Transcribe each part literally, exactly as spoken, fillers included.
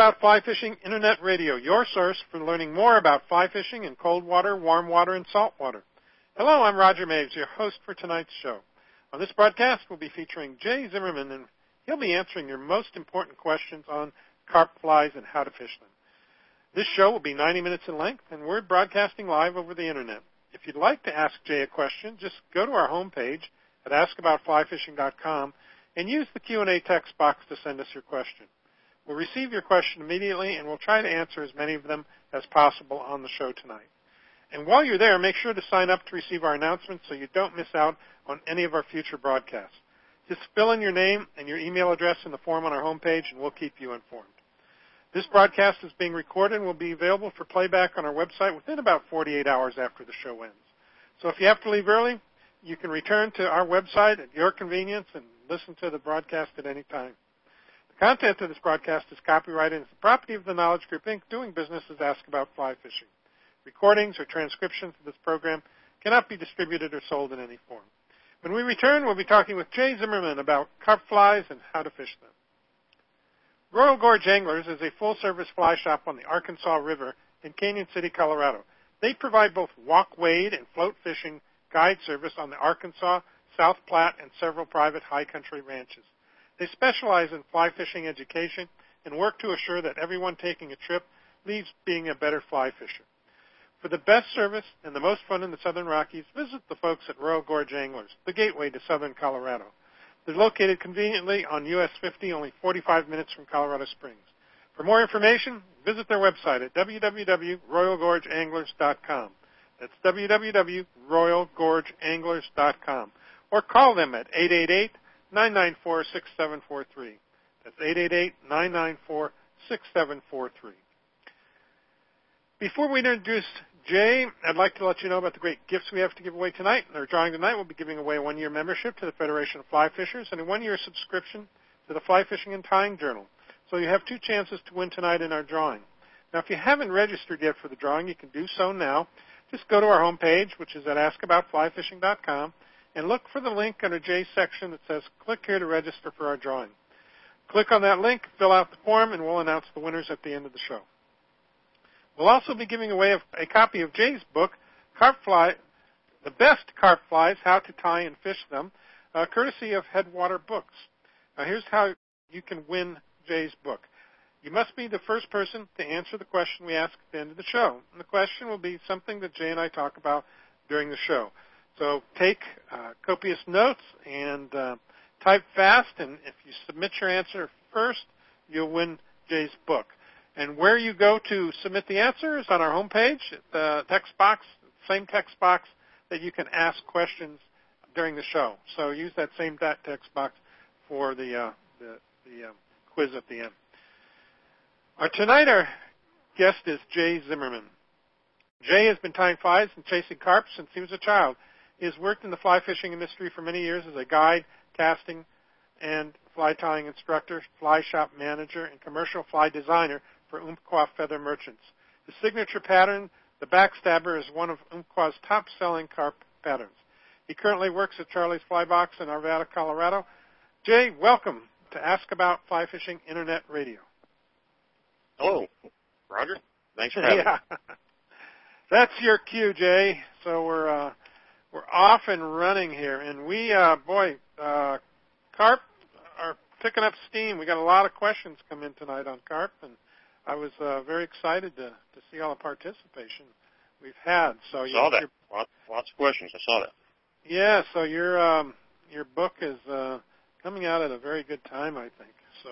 About Fly Fishing Internet Radio, your source for learning more about fly fishing in cold water, warm water, and salt water. Hello, I'm Roger Maves, your host for tonight's show. On this broadcast, we'll be featuring Jay Zimmerman, and he'll be answering your most important questions on carp flies and how to fish them. This show will be ninety minutes in length, and we're broadcasting live over the Internet. If you'd like to ask Jay a question, just go to our homepage at ask about fly fishing dot com and use the Q and A text box to send us your question. We'll receive your question immediately, and we'll try to answer as many of them as possible on the show tonight. And while you're there, make sure to sign up to receive our announcements so you don't miss out on any of our future broadcasts. Just fill in your name and your email address in the form on our homepage, and we'll keep you informed. This broadcast is being recorded and will be available for playback on our website within about forty-eight hours after the show ends. So if you have to leave early, you can return to our website at your convenience and listen to the broadcast at any time. The content of this broadcast is copyrighted and is the property of the Knowledge Group, Incorporated, doing business as Ask About Fly Fishing. Recordings or transcriptions of this program cannot be distributed or sold in any form. When we return, we'll be talking with Jay Zimmerman about carp flies and how to fish them. Royal Gorge Anglers is a full-service fly shop on the Arkansas River in Canyon City, Colorado. They provide both walk, wade, and float fishing guide service on the Arkansas, South Platte, and several private high country ranches. They specialize in fly fishing education and work to assure that everyone taking a trip leaves being a better fly fisher. For the best service and the most fun in the Southern Rockies, visit the folks at Royal Gorge Anglers, the gateway to southern Colorado. They're located conveniently on U S fifty, only forty-five minutes from Colorado Springs. For more information, visit their website at w w w dot royal gorge anglers dot com. That's w w w dot royal gorge anglers dot com. Or call them at eight eight eight, nine nine four, six seven four three. That's eight eight eight, nine nine four, six seven four three. Before we introduce Jay, I'd like to let you know about the great gifts we have to give away tonight. In our drawing tonight, we'll be giving away a one-year membership to the Federation of Fly Fishers and a one-year subscription to the Fly Fishing and Tying Journal. So you have two chances to win tonight in our drawing. Now, if you haven't registered yet for the drawing, you can do so now. Just go to our homepage, which is at ask about fly fishing dot com, and look for the link under Jay's section that says, click here to register for our drawing. Click on that link, fill out the form, and we'll announce the winners at the end of the show. We'll also be giving away a, a copy of Jay's book, Carp Fly, The Best Carp Flies, How to Tie and Fish Them, uh, courtesy of Headwater Books. Now, here's how you can win Jay's book. You must be the first person to answer the question we ask at the end of the show. And the question will be something that Jay and I talk about during the show. So take uh, copious notes and uh, type fast, and if you submit your answer first, you'll win Jay's book. And where you go to submit the answer is on our homepage, the text box, same text box that you can ask questions during the show. So use that same text box for the uh, the, the um, quiz at the end. Our, tonight our guest is Jay Zimmerman. Jay has been tying flies and chasing carp since he was a child. He has worked in the fly fishing industry for many years as a guide, casting, and fly tying instructor, fly shop manager, and commercial fly designer for Umpqua Feather Merchants. His signature pattern, the Backstabber, is one of Umpqua's top-selling carp patterns. He currently works at Charlie's Fly Box in Arvada, Colorado. Jay, welcome to Ask About Fly Fishing Internet Radio. Hello, Roger. Thanks for having yeah. me. That's your cue, Jay. So we're uh, we're off and running here, and we, uh, boy, uh, carp are picking up steam. We got a lot of questions come in tonight on carp, and I was uh, very excited to, to see all the participation we've had. So I saw that. Lots, lots of questions. I saw that. Yeah. So your um, your book is uh, coming out at a very good time, I think. So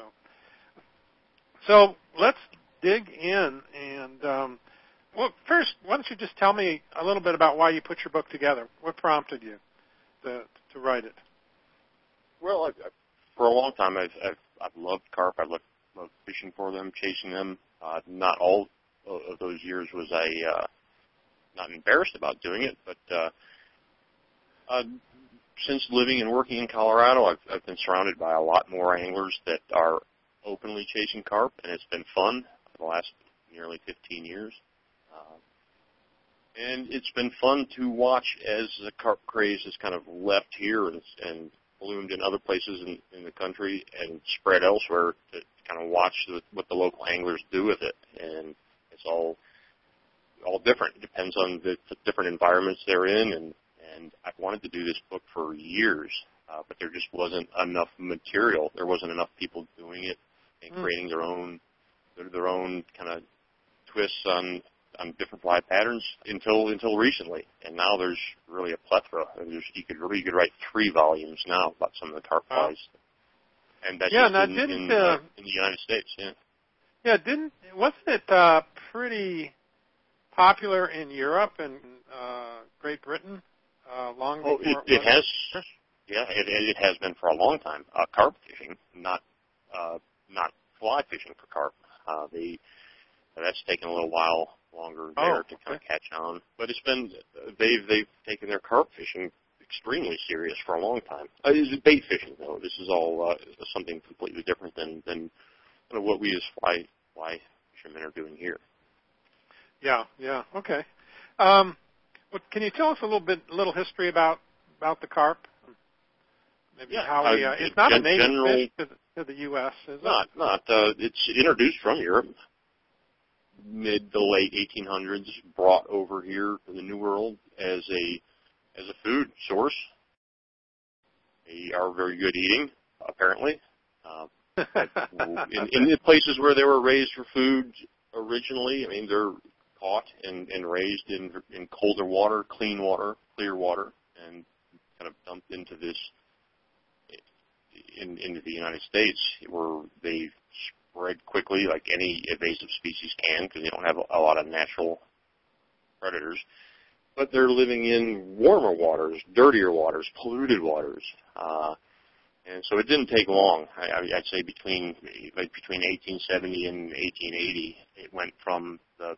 so let's dig in and um, well, first, why don't you just tell me a little bit about why you put your book together? What prompted you to to write it? Well, I, I, for a long time, I've, I've I've loved carp. I loved, loved fishing for them, chasing them. Uh, not all of those years was I uh, not embarrassed about doing it, but uh, uh, since living and working in Colorado, I've, I've been surrounded by a lot more anglers that are openly chasing carp, and it's been fun for the last nearly fifteen years. Uh, and it's been fun to watch as the carp craze has kind of left here and, and bloomed in other places in, in the country and spread elsewhere to kind of watch the, what the local anglers do with it, and it's all all different. It depends on the, the different environments they're in, and and I've wanted to do this book for years, uh, but there just wasn't enough material. There wasn't enough people doing it and creating their own their, their own kind of twists on on different fly patterns until until recently, and now there's really a plethora. There's, you could really you could write three volumes now about some of the carp flies, oh. and that's yeah, just now in, didn't, in, uh, uh, in the United States. Yeah, yeah, didn't wasn't it uh, pretty popular in Europe and uh, Great Britain uh, long oh, before it, it, it has. Yeah, it, it has been for a long time. Uh, carp fishing, not uh, not fly fishing for carp. Uh, they that's taken a little while longer there oh, to okay. kind of catch on. But it's been they've they've taken their carp fishing extremely serious for a long time. Uh, it's bait fishing though. This is all uh, something completely different than than you know, what we as fly fly fishermen are doing here. Yeah, yeah, okay. Um, well, can you tell us a little bit, a little history about about the carp? Maybe yeah, how we, uh, uh, it's not gen- a native general, fish to the, to the U S, is not, it? Not, uh, it's introduced from Europe, mid to late eighteen hundreds, brought over here to the New World as a as a food source. They are very good eating, apparently. Uh, in, in the places where they were raised for food originally, I mean, they're caught and, and raised in in colder water, clean water, clear water, and kind of dumped into this in, into the United States, where they spread quickly, like any invasive species can, because they don't have a, a lot of natural predators. But they're living in warmer waters, dirtier waters, polluted waters, uh, and so it didn't take long. I, I'd say between like between eighteen seventy and eighteen eighty, it went from the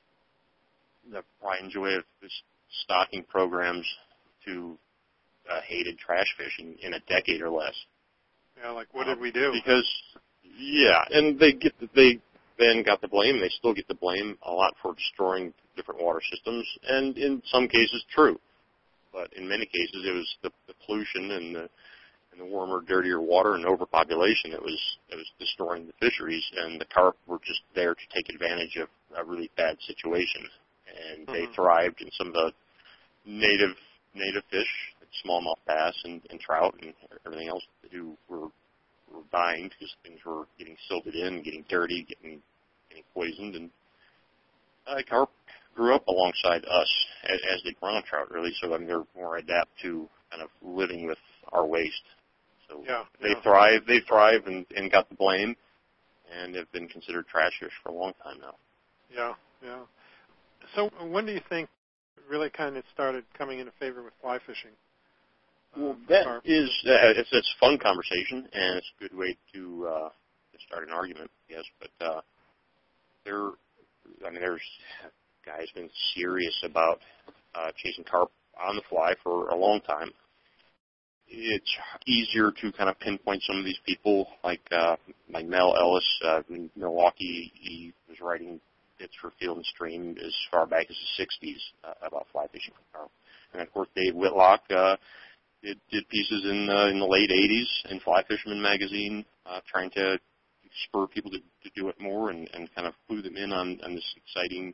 the pride and joy of this stocking programs to uh, hated trash fishing in a decade or less. Yeah, like what did we do? Because, yeah, and they get the, they then got the blame. They still get the blame a lot for destroying different water systems, and in some cases, true. But in many cases, it was the, the pollution and the and the warmer, dirtier water and overpopulation that was that was destroying the fisheries, and the carp were just there to take advantage of a really bad situation, and they mm-hmm. thrived in some of the native native fish, like smallmouth bass and, and trout and everything else who were were dying because things were getting silted in, getting dirty, getting getting poisoned, and uh, carp grew up alongside us as, as did brown trout, really. So I mean, they're more adept to kind of living with our waste. So yeah, they yeah. thrive, they thrive, and, and got the blame, and have been considered trash fish for a long time now. Yeah, yeah. So when do you think it really kind of started coming into favor with fly fishing? Well, that carp? is uh, it's, it's a fun conversation, and it's a good way to, uh, to start an argument, yes. But uh, there, I mean, there's guys been serious about uh, chasing carp on the fly for a long time. It's easier to kind of pinpoint some of these people, like uh, like Mel Ellis uh, in Milwaukee. He was writing bits for Field and Stream as far back as the sixties uh, about fly fishing for carp. And of course, Dave Whitlock uh, did, did pieces in uh, in the late eighties in Fly Fisherman magazine, uh, trying to spur people to, to do it more and, and kind of clue them in on, on this exciting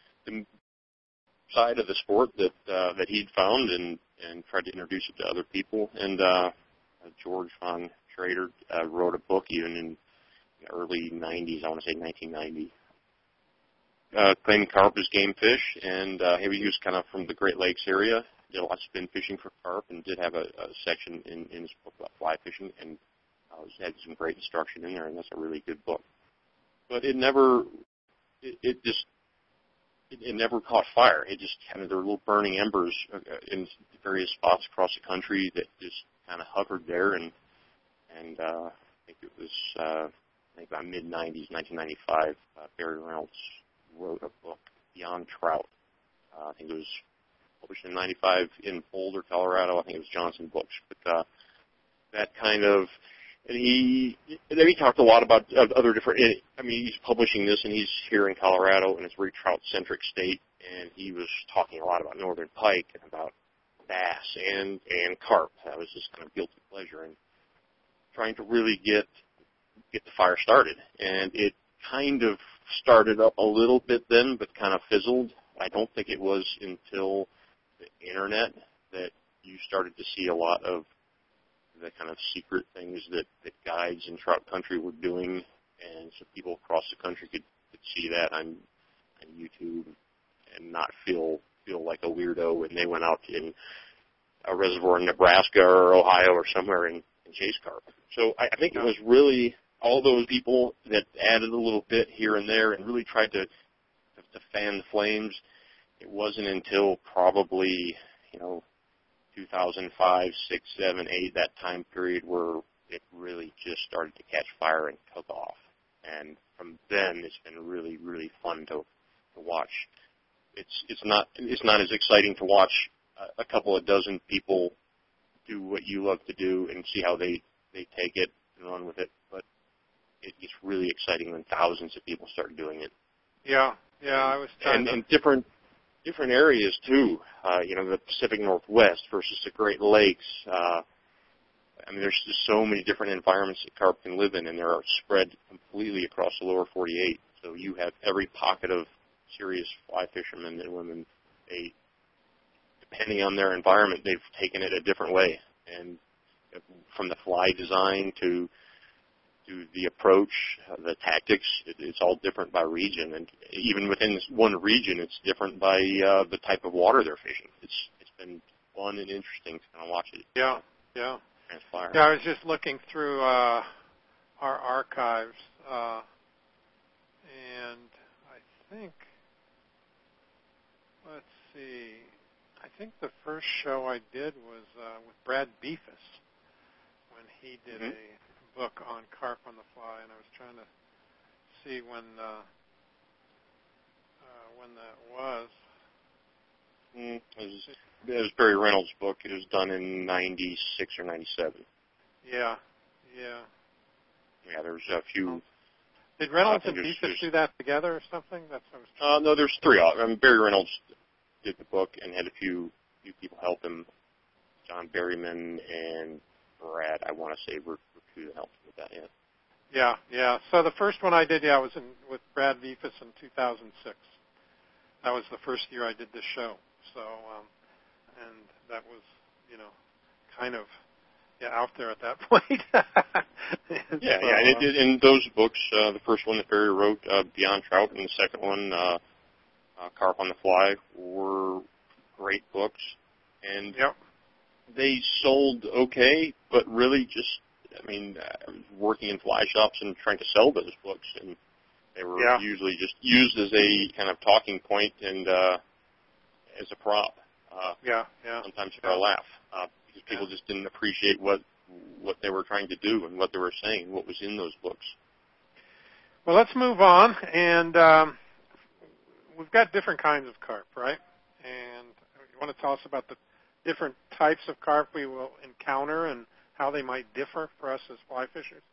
side of the sport that uh, that he'd found, and, and tried to introduce it to other people. And uh, George von Schrader uh, wrote a book even in the early nineties, I want to say nineteen ninety, uh, claiming carp as game fish. And uh, he was kind of from the Great Lakes area, did a lot of spin fishing for carp, and did have a, a section in, in his book about fly fishing, and uh, had some great instruction in there, and that's a really good book. But it never, it, it just, It, it never caught fire. It just kind of, there were little burning embers in various spots across the country that just kind of hovered there. And and uh, I think it was uh, I think about mid nineties, nineteen ninety-five. Uh, Barry Reynolds wrote a book, Beyond Trout. Uh, I think it was published in ninety-five in Boulder, Colorado. I think it was Johnson Books. But uh, that kind of And he, and then he talked a lot about other different, I mean, he's publishing this, and he's here in Colorado, and it's a very trout-centric state, and he was talking a lot about northern pike and about bass and, and carp. That was his kind of guilty pleasure, and trying to really get get the fire started. And it kind of started up a little bit then, but kind of fizzled. I don't think it was until the internet that you started to see a lot of the kind of secret things that, that guides in trout country were doing, and so people across the country could, could see that on, on YouTube and not feel feel like a weirdo when they went out in a reservoir in Nebraska or Ohio or somewhere and, and chased carp. So I, I think it was really all those people that added a little bit here and there and really tried to, to, to fan the flames. It wasn't until probably, you know, two thousand five, six, seven, eight, that time period where it really just started to catch fire and took off. And from then, it's been really, really fun to to watch. It's it's not it's not as exciting to watch a, a couple of dozen people do what you love to do and see how they, they take it and run with it, but it gets really exciting when thousands of people start doing it. Yeah, yeah, I was trying and, to... and different different areas too. Uh, you know, the Pacific Northwest versus the Great Lakes. Uh, I mean, there's just so many different environments that carp can live in, and they're spread completely across the lower forty-eight. So you have every pocket of serious fly fishermen and women. They, depending on their environment, they've taken it a different way. And from the fly design to to the approach, uh, the tactics, it, it's all different by region. And even within this one region, it's different by uh, the type of water they're fishing. It's it's been fun and interesting to kind of watch it. Yeah, yeah. Transpire. Yeah, I was just looking through uh, our archives, uh, and I think, let's see, I think the first show I did was uh, with Brad Beefus when he did mm-hmm. a book on carp on the fly, and I was trying to see when uh, uh, when that was. Mm, it, was, it was Barry Reynolds' book. It was done in ninety-six or ninety-seven. Yeah, yeah. Yeah, there's a few. Did Reynolds uh, and Beefus do that together or something? That's what I was trying uh, no, there's three. I mean, Barry Reynolds did the book and had a few few people help him. John Berryman and Brad, I want to say, were, were two that helped with that. Yeah. Yeah, yeah. So the first one I did, yeah, was in, with Brad Beefus in two thousand six. That was the first year I did this show. So, um, and that was, you know, kind of, yeah, out there at that point. yeah, so, yeah. And it did, in those books, uh, the first one that Barry wrote, uh, Beyond Trout, and the second one, uh, uh, Carp on the Fly, were great books. And yep. they sold okay, but really just, I mean, I was working in fly shops and trying to sell those books, and they were yeah. usually just used as a kind of talking point and uh, as a prop. Uh, yeah, yeah. Sometimes for yeah. a laugh, uh, because people yeah. just didn't appreciate what what they were trying to do and what they were saying, what was in those books. Well, let's move on, and um, we've got different kinds of carp, right? And you want to tell us about the different types of carp we will encounter and how they might differ for us as fly fishers?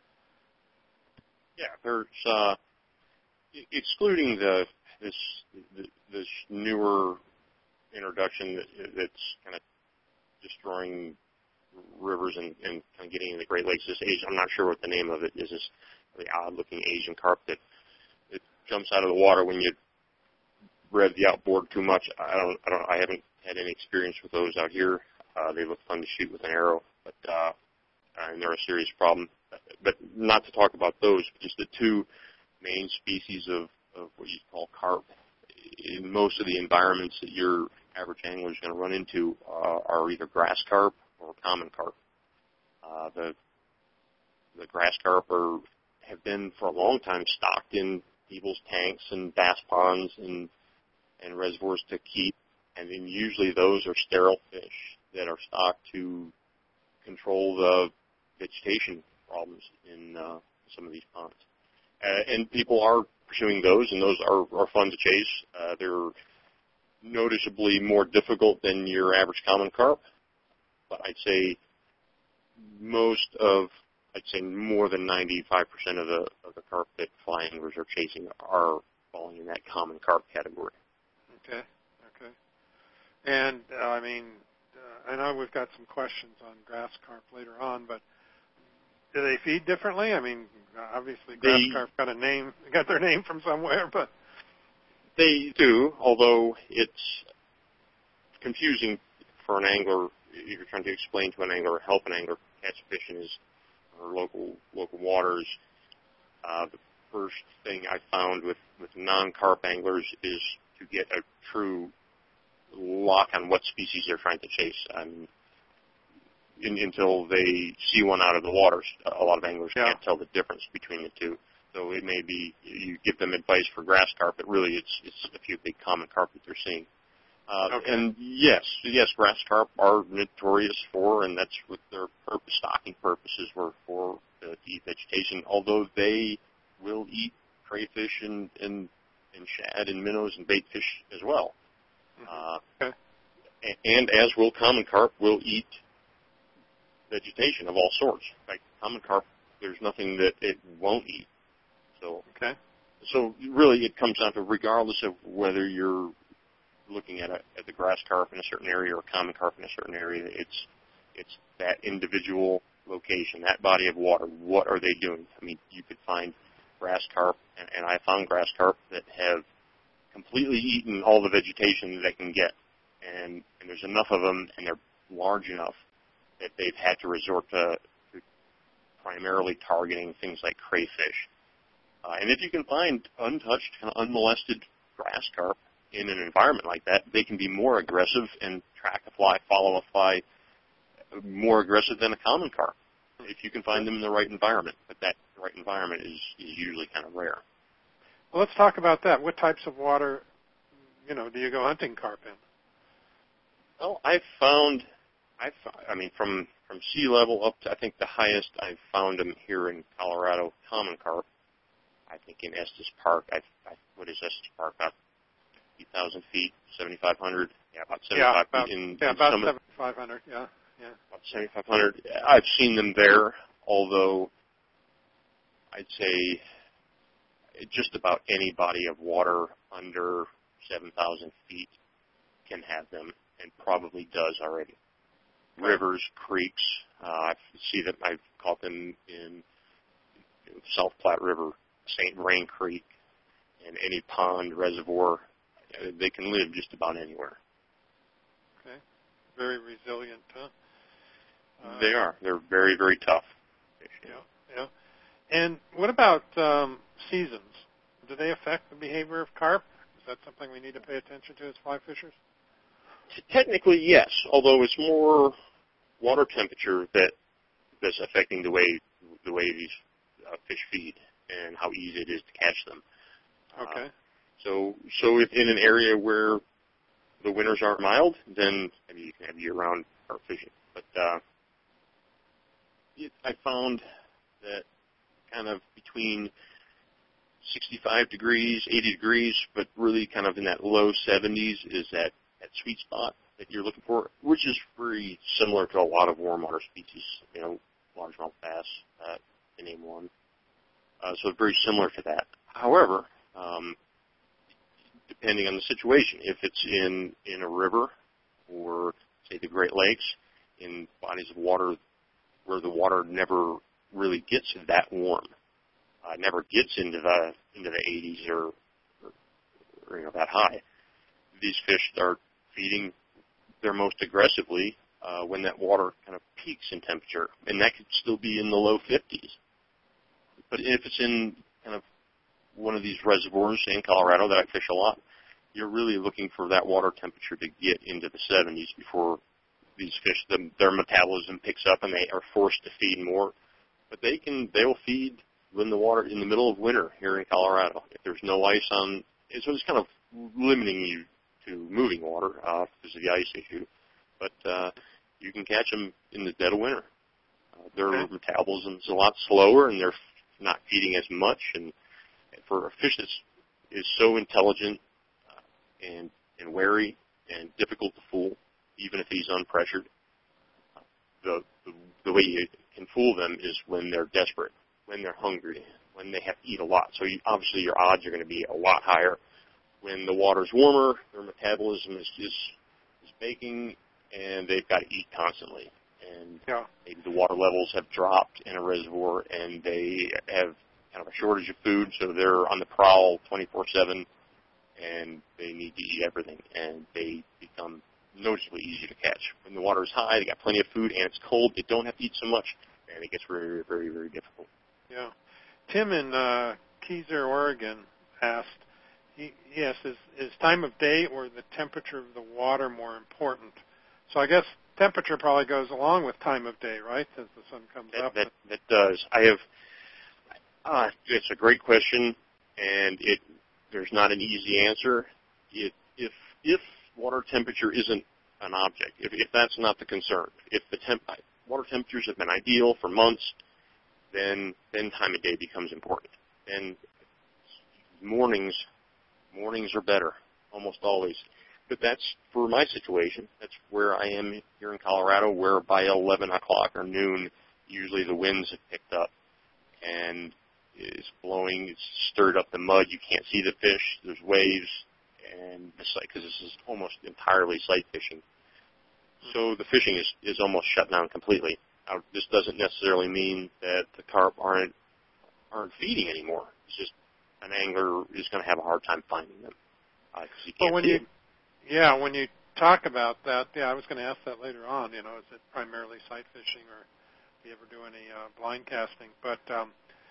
Yeah, there's uh, excluding the this this newer introduction that, that's kind of destroying rivers and, and kind of getting into the Great Lakes. This Asian, I'm not sure what the name of it is. This really odd-looking Asian carp that it jumps out of the water when you rev the outboard too much. I don't, I don't, I haven't had any experience with those out here. Uh, they look fun to shoot with an arrow, but uh, and they're a serious problem. But not to talk about those, just the two main species of, of what you call carp. In most of the environments that your average angler is going to run into uh, are either grass carp or common carp. Uh, the the grass carp are have been for a long time stocked in people's tanks and bass ponds and and reservoirs to keep, and then usually those are sterile fish that are stocked to control the vegetation problems in uh, some of these ponds. Uh, and people are pursuing those, and those are, are fun to chase. Uh, they're noticeably more difficult than your average common carp, but I'd say most of, I'd say more than ninety-five percent of the of the carp that fly anglers are chasing are falling in that common carp category. Okay, okay. And, uh, I mean, uh, I know we've got some questions on grass carp later on, but Do they feed differently? I mean, obviously grass They, carp got a name, got their name from somewhere, but they do, although it's confusing for an angler if you're trying to explain to an angler or help an angler catch fish in his or local local waters. Uh, the first thing I found with, with non-carp anglers is to get a true lock on what species they're trying to chase. I mean, in, until they see one out of the water, a lot of anglers yeah. can't tell the difference between the two. So it may be you give them advice for grass carp, but really it's it's a few big common carp that they're seeing. Uh, okay. And yes, yes, grass carp are notorious for, and that's what their purpose, stocking purposes were for, uh, to eat vegetation, although they will eat crayfish and, and, and shad and minnows and bait fish as well. Mm-hmm. Uh, okay. and, and as will common carp, will eat vegetation of all sorts. In fact, common carp, there's nothing that it won't eat. So, okay. so really it comes down to, regardless of whether you're looking at a, at the grass carp in a certain area or common carp in a certain area, it's it's that individual location, that body of water. What are they doing? I mean, you could find grass carp, and, and I found grass carp that have completely eaten all the vegetation that they can get, and, and there's enough of them, and they're large enough that they've had to resort to, to primarily targeting things like crayfish. Uh, and if you can find untouched, kind of unmolested grass carp in an environment like that, they can be more aggressive and track a fly, follow a fly, more aggressive than a common carp if you can find them in the right environment. But that right environment is, is usually kind of rare. Well, let's talk about that. What types of water, you know, do you go hunting carp in? Well, I've found, I've, I mean, from, from sea level up to, I think the highest I've found them here in Colorado, common carp. I think in Estes Park, I, I what is Estes Park? About eight thousand feet, seventy-five hundred. Yeah, about seventy-five yeah, about, feet. In, yeah, in about some seventy-five hundred, yeah. Yeah. About seventy-five hundred. I've seen them there, although I'd say just about any body of water under seven thousand feet can have them, and probably does already. Okay. Rivers, creeks, uh, I see that I've caught them in South Platte River, Saint Vrain Creek, and any pond, reservoir. They can live just about anywhere. Okay. Very resilient, huh? Uh, they are. They're very, very tough. Yeah, yeah. And what about um, seasons? Do they affect the behavior of carp? Is that something we need to pay attention to as fly fishers? Technically, yes, although it's more water temperature that that's affecting the way the way these uh, fish feed and how easy it is to catch them. Okay. Uh, so, so if in an area where the winters aren't mild, then maybe you can have year-round carp fishing. But uh, it, I found that kind of between sixty-five degrees, eighty degrees, but really kind of in that low seventies is that, that sweet spot that you're looking for, which is very similar to a lot of warm water species, you know, largemouth bass, uh, to name one. Uh, so it's very similar to that. However, um, depending on the situation, if it's in, in a river or, say, the Great Lakes, in bodies of water where the water never really gets that warm, uh, never gets into the into the eighties or, or, or you know that high, these fish start feeding their most aggressively uh, when that water kind of peaks in temperature, and that could still be in the low fifties. But if it's in kind of one of these reservoirs in Colorado that I fish a lot, you're really looking for that water temperature to get into the seventies before these fish, the, their metabolism picks up and they are forced to feed more. But they can, they will feed in the water in the middle of winter here in Colorado. If there's no ice on, so it's kind of limiting you to moving water uh, because of the ice issue. But uh, you can catch them in the dead of winter. Uh, their Okay. metabolism is a lot slower and they're not feeding as much. And for a fish that is so intelligent uh, and, and wary and difficult to fool, even if he's unpressured, the, the the way you can fool them is when they're desperate, when they're hungry, when they have to eat a lot. So you, obviously your odds are going to be a lot higher. When the water's warmer, their metabolism is, is, is baking, and they've got to eat constantly. and Yeah. maybe the water levels have dropped in a reservoir, and they have kind of a shortage of food, so they're on the prowl twenty-four seven, and they need to eat everything, and they become noticeably easy to catch. When the water is high, they got plenty of food, and it's cold, they don't have to eat so much, and it gets very, very, very difficult. Yeah. Tim in uh, Keyser, Oregon asked, he, he asked, is, is time of day or the temperature of the water more important? So I guess temperature probably goes along with time of day, right, as the sun comes That, up? that, that does. I have, uh, it's a great question, and it there's not an easy answer. It, if if water temperature isn't an object, if, if that's not the concern, if the temp, water temperatures have been ideal for months, then then time of day becomes important. And mornings mornings are better, almost always. But that's for my situation. That's where I am here in Colorado, where by eleven o'clock or noon, usually the winds have picked up, and it's blowing, it's stirred up the mud. You can't see the fish. There's waves, and because this is almost entirely sight fishing. So the fishing is, is almost shut down completely. Now, this doesn't necessarily mean that the carp aren't aren't feeding anymore. It's just an angler is going to have a hard time finding them because uh, you can't well, when see you, them. Yeah, when you talk about that, yeah, I was going to ask that later on. You know, is it primarily sight fishing, or do you ever do any uh, blind casting? But um,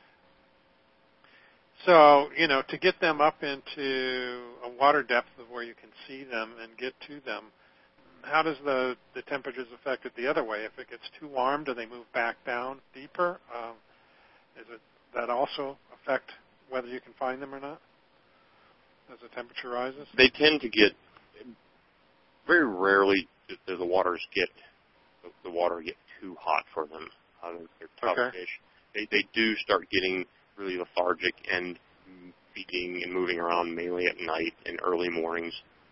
so you know, to get them up into a water depth of where you can see them and get to them, how does the the temperatures affect it the other way? If it gets too warm, do they move back down deeper? Um, is it that also affect whether you can find them or not as the temperature rises? They tend to get very rarely do the waters get the water get too hot for them. Uh, they're tough okay. fish. They they do start getting really lethargic and feeding and moving around mainly at night and early mornings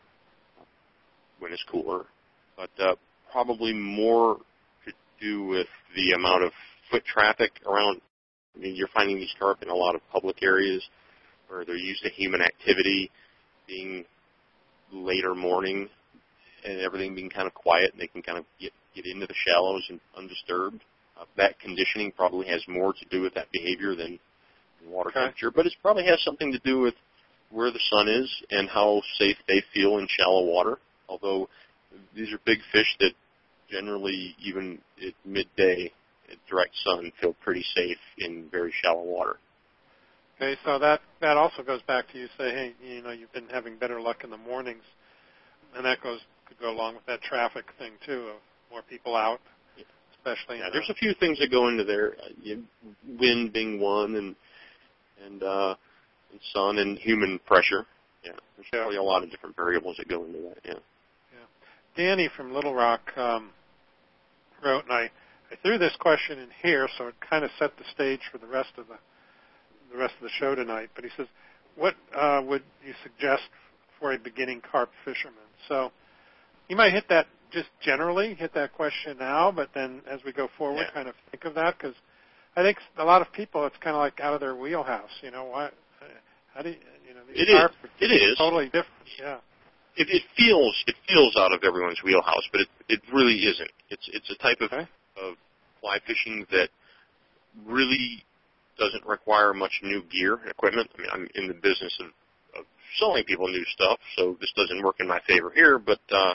when it's cooler. But uh, probably more to do with the amount of foot traffic around. I mean, you're finding these carp in a lot of public areas where they're used to human activity, being later morning and everything being kind of quiet, and they can kind of get, get into the shallows and undisturbed. Uh, that conditioning probably has more to do with that behavior than water okay. temperature, but it probably has something to do with where the sun is and how safe they feel in shallow water, although these are big fish that generally, even at midday, at direct sun, feel pretty safe in very shallow water. Okay, so that, that also goes back to you say, hey, you know, you've been having better luck in the mornings, and that goes could go along with that traffic thing too, of more people out, yeah. especially. Yeah, in there's a few things that go into there, uh, you know, wind being one, and and, uh, and sun and human pressure. Yeah, there's yeah. probably a lot of different variables that go into that. Yeah. Yeah. Danny from Little Rock um, wrote, and I, I threw this question in here, so it kind of set the stage for the rest of the the rest of the show tonight. But he says, what uh, would you suggest for a beginning carp fisherman? So you might hit that just generally, hit that question now, but then as we go forward, yeah. kind of think of that, because I think a lot of people, it's kind of like out of their wheelhouse. You know, why? How do you, you know, these it carp is. It is totally different. Yeah. It, it feels it feels out of everyone's wheelhouse, but it it really isn't. It's it's a type of, okay. of fly fishing that really doesn't require much new gear and equipment. I mean, I'm in the business of, of selling people new stuff, so this doesn't work in my favor here. But uh,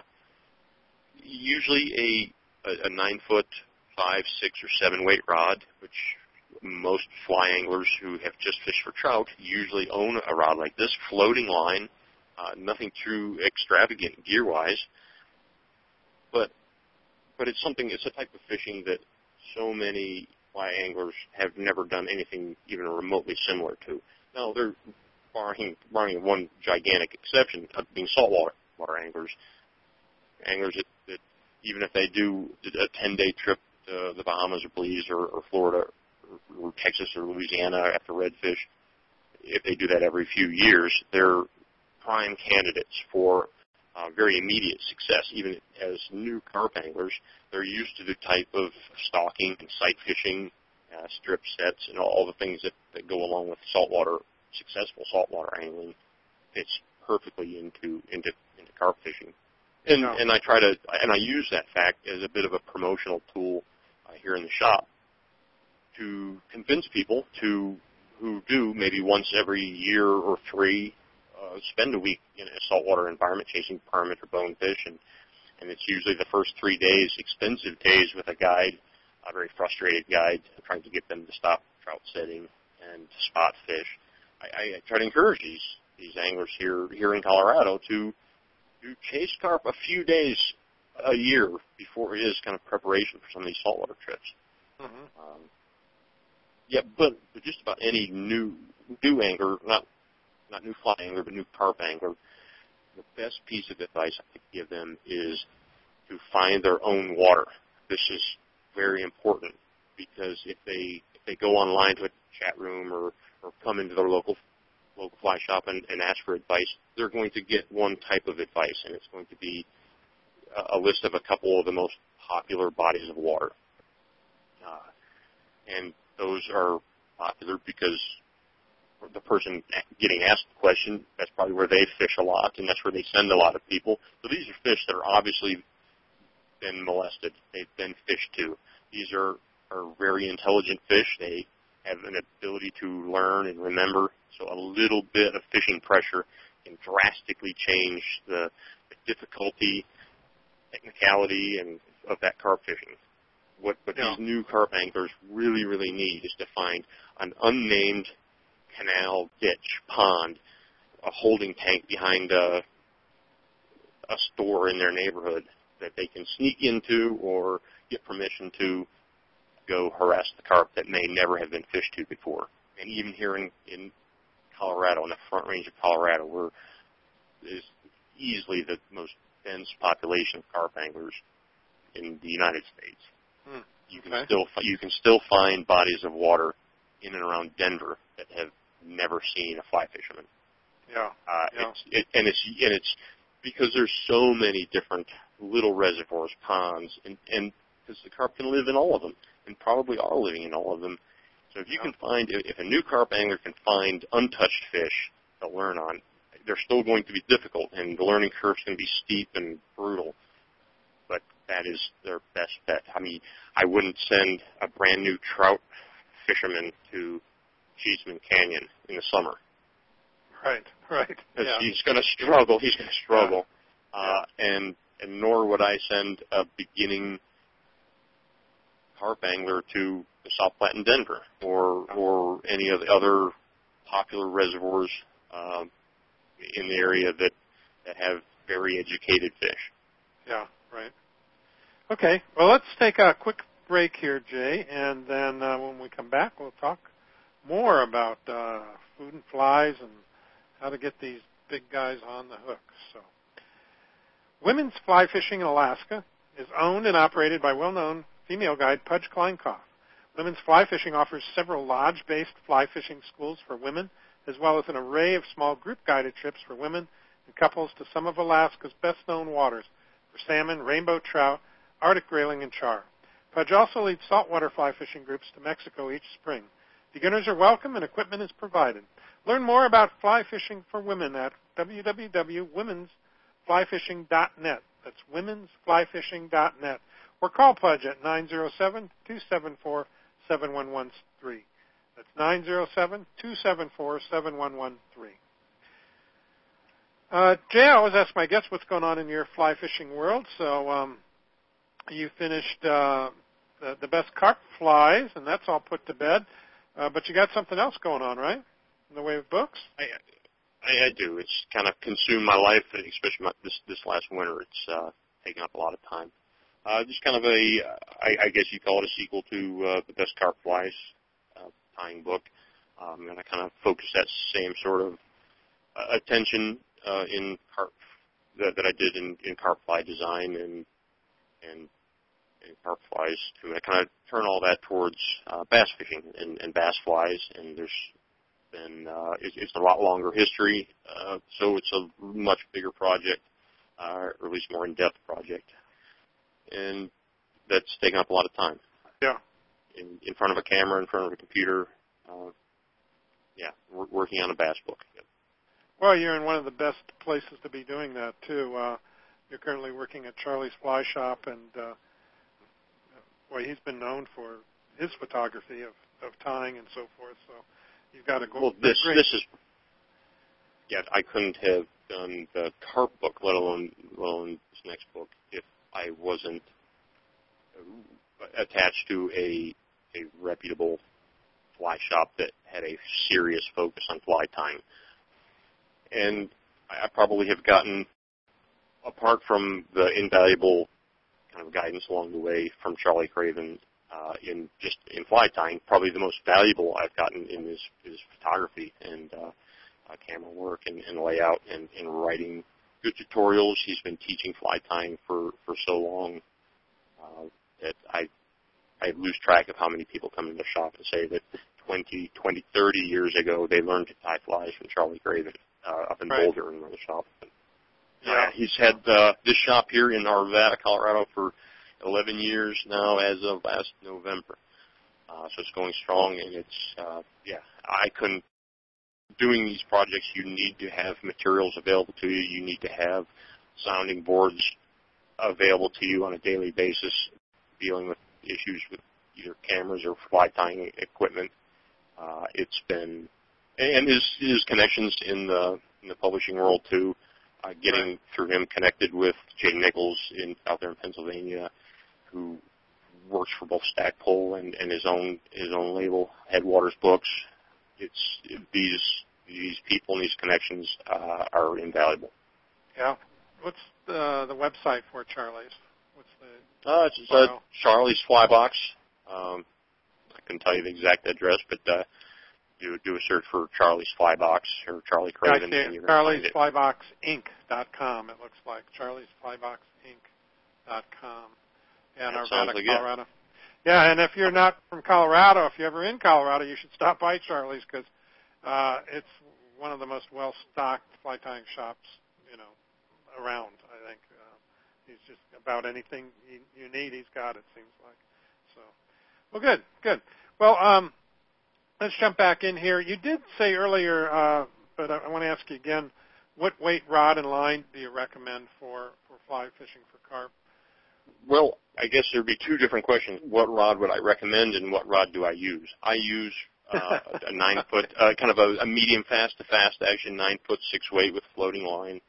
usually a, a a nine foot, five, six, or seven weight rod, which most fly anglers who have just fished for trout usually own a rod like this, floating line. Uh, nothing too extravagant gear-wise, but but it's something. It's a type of fishing that so many fly anglers have never done anything even remotely similar to. Now, they're barring barring one gigantic exception of being saltwater water anglers, anglers that, that even if they do a ten-day trip to the Bahamas or Belize or, or Florida or, or Texas or Louisiana after redfish, if they do that every few years, they're prime candidates for uh, very immediate success. Even as new carp anglers, they're used to the type of stalking and sight fishing, uh, strip sets, and all the things that, that go along with saltwater, successful saltwater angling. Fits perfectly into into into carp fishing. And no. and I try to and I use that fact as a bit of a promotional tool uh, here in the shop to convince people to who do maybe once every year or three uh, spend a week in a saltwater environment chasing permit or bonefish, and and it's usually the first three days, expensive days with a guide, a very frustrated guide, trying to get them to stop trout setting and to spot fish. I, I try to encourage these these anglers here here in Colorado to to chase carp a few days a year before it is kind of preparation for some of these saltwater trips. Mm-hmm. Um, yeah, but, but just about any new new angler, not not new fly angler, but new carp angler, the best piece of advice I could give them is to find their own water. This is very important because if they if they go online to a chat room or, or come into their local local fly shop and, and ask for advice, they're going to get one type of advice, and it's going to be a, a list of a couple of the most popular bodies of water. Uh, and those are popular because the person getting asked the question, that's probably where they fish a lot, and that's where they send a lot of people. So these are fish that are obviously been molested. They've been fished to. These are, are very intelligent fish. They have an ability to learn and remember, so a little bit of fishing pressure can drastically change the, the difficulty, technicality, and of that carp fishing. What, what yeah. these new carp anglers really, really need is to find an unnamed canal, ditch, pond, a holding tank behind a, a store in their neighborhood that they can sneak into or get permission to go harass the carp that may never have been fished to before. And even here in, in Colorado, in the Front Range of Colorado, where is easily the most dense population of carp anglers in the United States. Hmm. You can okay. still you can still find bodies of water in and around Denver that have never seen a fly fisherman. Yeah. Uh, yeah. It's, it, and it's and it's because there's so many different little reservoirs, ponds, and and because the carp can live in all of them, and probably are living in all of them. So if you yeah. can find, if a new carp angler can find untouched fish to learn on, they're still going to be difficult, and the learning curve's going to be steep and brutal. But that is their best bet. I mean, I wouldn't send a brand new trout fisherman to Cheeseman Canyon in the summer. Right, right. Yeah. He's going to struggle. He's going to struggle. Yeah. Uh, and and nor would I send a beginning carp angler to the South Platte in Denver or or any of the other popular reservoirs um, in the area that that have very educated fish. Yeah, right. Okay, well, let's take a quick break here, Jay, and then uh, when we come back, we'll talk more about uh, food and flies and how to get these big guys on the hook. So, Women's Fly Fishing in Alaska is owned and operated by well-known female guide Pudge Kleinkoff. Women's Fly Fishing offers several lodge-based fly fishing schools for women, as well as an array of small group-guided trips for women and couples to some of Alaska's best-known waters for salmon, rainbow trout, Arctic grayling, and char. Pudge also leads saltwater fly fishing groups to Mexico each spring. Beginners are welcome and equipment is provided. Learn more about fly fishing for women at w w w dot women's fly fishing dot net. That's women's fly fishing dot net. Or call Pudge at nine zero seven, two seven four, seven one one three. That's nine zero seven, two seven four, seven one one three. Uh, Jay, I always ask my guests what's going on in your fly fishing world. So um, you finished uh, the, the best carp flies, and that's all put to bed. Uh, but you got something else going on, right, in the way of books? I, I, I do. It's kind of consumed my life, especially my, this this last winter. It's uh, taken up a lot of time. Uh, just kind of a, I, I guess you call it a sequel to uh, the Best Carp Flies uh, tying book. Um, and I kind of focus that same sort of uh, attention uh, in carp that, that I did in, in carp fly design and and, and carp flies. To I kind of turn all that towards uh, bass fishing and, and bass flies. And there's been uh, it's, it's a lot longer history, uh, so it's a much bigger project, uh, or at least more in-depth project. And that's taken up a lot of time. Yeah. In, in front of a camera, in front of a computer. Uh, yeah, we're working on a bass book. Yep. Well, you're in one of the best places to be doing that, too. Uh, you're currently working at Charlie's Fly Shop, and uh, boy, he's been known for his photography of, of tying and so forth. So you've got a well, this great. this is yeah. I couldn't have done the carp book, let alone let alone this next book, if I wasn't attached to a a reputable fly shop that had a serious focus on fly tying. And I probably have gotten, apart from the invaluable kind of guidance along the way from Charlie Craven uh, in just in fly tying, probably the most valuable I've gotten in his, his photography and uh, uh, camera work and, and layout and, and writing good tutorials. He's been teaching fly tying for, for so long uh, that I I lose track of how many people come into the shop and say that twenty, twenty, thirty years ago they learned to tie flies from Charlie Craven uh, up in right. Boulder in the shop. And, yeah, he's had uh, this shop here in Arvada, Colorado for eleven years now as of last November. Uh, so it's going strong, and it's, uh, yeah, I couldn't, doing these projects, you need to have materials available to you. You need to have sounding boards available to you on a daily basis, dealing with issues with either cameras or fly tying equipment. Uh, it's been, and his his connections in the in the publishing world too, uh, getting right. through him connected with Jay Nichols in out there in Pennsylvania, who works for both Stackpole and, and his own his own label, Headwaters Books. It's it, these these people and these connections uh, are invaluable. Yeah. What's the the website for Charlie's? What's the Uh, it's uh, Charlie's Flybox. Um, I couldn't tell you the exact address, but uh, do do a search for Charlie's Flybox or Charlie Craven. Yeah, I see it. Charlie's Flybox Inc dot com. It looks like Charlie's Flybox Inc dot com. Yeah, in Arvada, like Colorado. It. Yeah, and if you're not from Colorado, if you're ever in Colorado, you should stop by Charlie's because uh, it's one of the most well-stocked fly tying shops, you know, around. I think. Uh, He's just about anything you, you need, he's got, it seems like. So, well, good, good. Well, um, let's jump back in here. You did say earlier, uh, but I, I want to ask you again, what weight rod and line do you recommend for, for fly fishing for carp? Well, I guess there would be two different questions. What rod would I recommend and what rod do I use? I use uh, a nine-foot, uh, kind of a, a medium fast to fast action, nine-foot, six-weight with floating line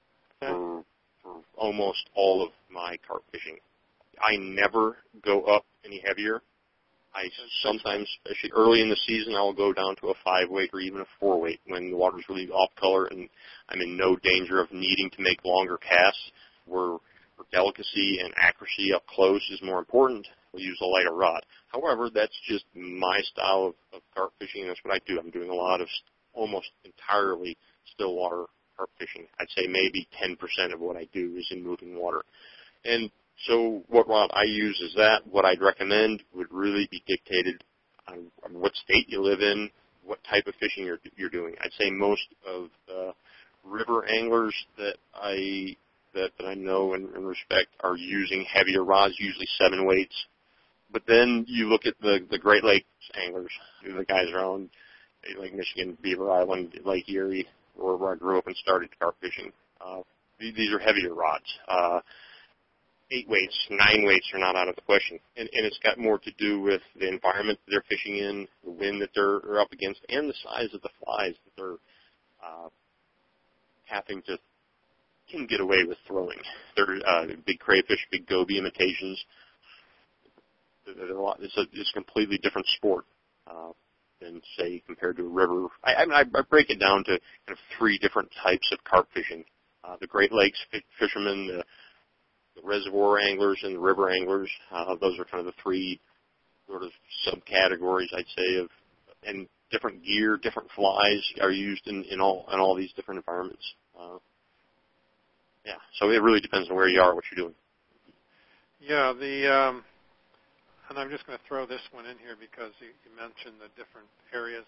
for for almost all of my carp fishing. I never go up any heavier. I sometimes, especially early in the season, I'll go down to a five-weight or even a four-weight when the water's really off color and I'm in no danger of needing to make longer casts where, where delicacy and accuracy up close is more important. We'll use a lighter rod. However, that's just my style of, of carp fishing, and that's what I do. I'm doing a lot of almost entirely still water carp fishing. I'd say maybe ten percent of what I do is in moving water. And so what rod I use is that. What I'd recommend would really be dictated on what state you live in, what type of fishing you're, you're doing. I'd say most of the river anglers that I that, that I know and, and respect are using heavier rods, usually seven weights. But then you look at the, the Great Lakes anglers, the guys around Lake Michigan, Beaver Island, Lake Erie, where I grew up and started carp fishing. Uh, these are heavier rods. Uh, eight weights, nine weights are not out of the question. And, and it's got more to do with the environment that they're fishing in, the wind that they're up against, and the size of the flies that they're uh, having to can get away with throwing. They're uh, big crayfish, big goby imitations. They're a lot, it's, a, it's a completely different sport. Uh, than, say, compared to a river. I, I, mean, I break it down to kind of three different types of carp fishing. Uh, the Great Lakes fishermen, the, the reservoir anglers, and the river anglers. Uh, those are kind of the three sort of subcategories, I'd say, of and different gear, different flies are used in, in all in all these different environments. Uh, yeah, so it really depends on where you are, what you're doing. Yeah, the... Um And I'm just going to throw this one in here because you, you mentioned the different areas.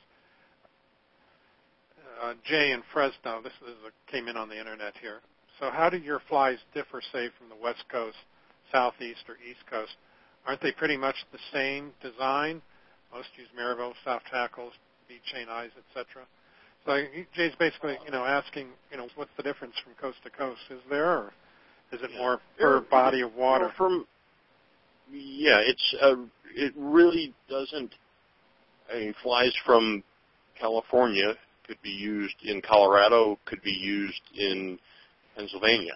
Uh, Jay in Fresno, this is a, came in on the internet here. So how do your flies differ, say, from the West Coast, Southeast, or East Coast? Aren't they pretty much the same design? Most use Maryville, soft tackles, bead chain eyes, et cetera. So Jay's basically, you know, asking, you know, what's the difference from coast to coast? Is there? Or, Is it yeah. more per body of water? Well, from yeah, it's uh, it really doesn't. I mean, flies from California could be used in Colorado, could be used in Pennsylvania,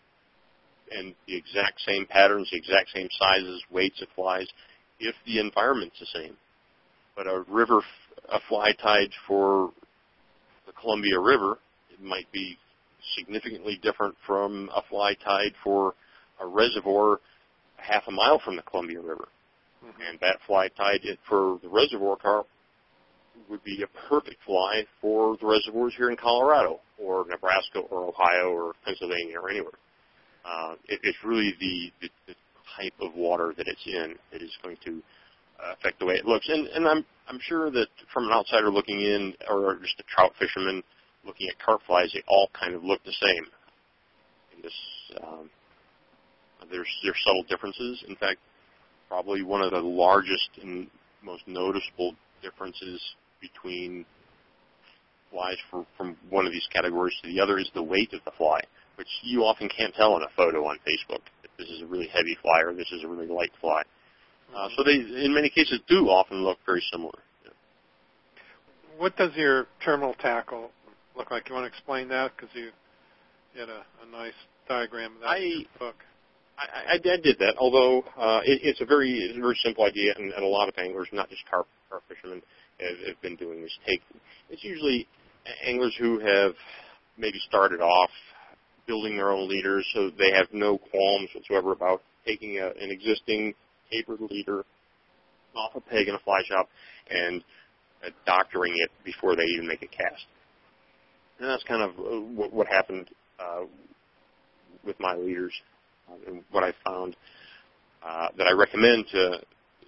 and the exact same patterns, the exact same sizes, weights of flies, if the environment's the same. But a river, a fly tide for the Columbia River, it might be significantly different from a fly tide for a reservoir half a mile from the Columbia River. Mm-hmm. And that fly tide for the reservoir carp would be a perfect fly for the reservoirs here in Colorado or Nebraska or Ohio or Pennsylvania or anywhere. Uh, it, it's really the, the, the type of water that it's in that is going to uh, affect the way it looks. And, and I'm, I'm sure that from an outsider looking in or just a trout fisherman looking at carp flies, they all kind of look the same. In this, um, there's, there's subtle differences. In fact, probably one of the largest and most noticeable differences between flies for, from one of these categories to the other is the weight of the fly, which you often can't tell in a photo on Facebook if this is a really heavy fly or this is a really light fly. Uh, so they, in many cases, do often look very similar. Yeah. What does your terminal tackle look like? You want to explain that? Because you, you had a, a nice diagram of that I, in your book. I, I, I did that, although uh, it, it's a very it's a very simple idea, and, and a lot of anglers, not just carp, carp fishermen, have, have been doing this. Take It's usually anglers who have maybe started off building their own leaders, so they have no qualms whatsoever about taking a, an existing tapered leader off a peg in a fly shop and uh, doctoring it before they even make a cast. And that's kind of uh, what, what happened uh, with my leaders. Uh, and what I found uh, that I recommend to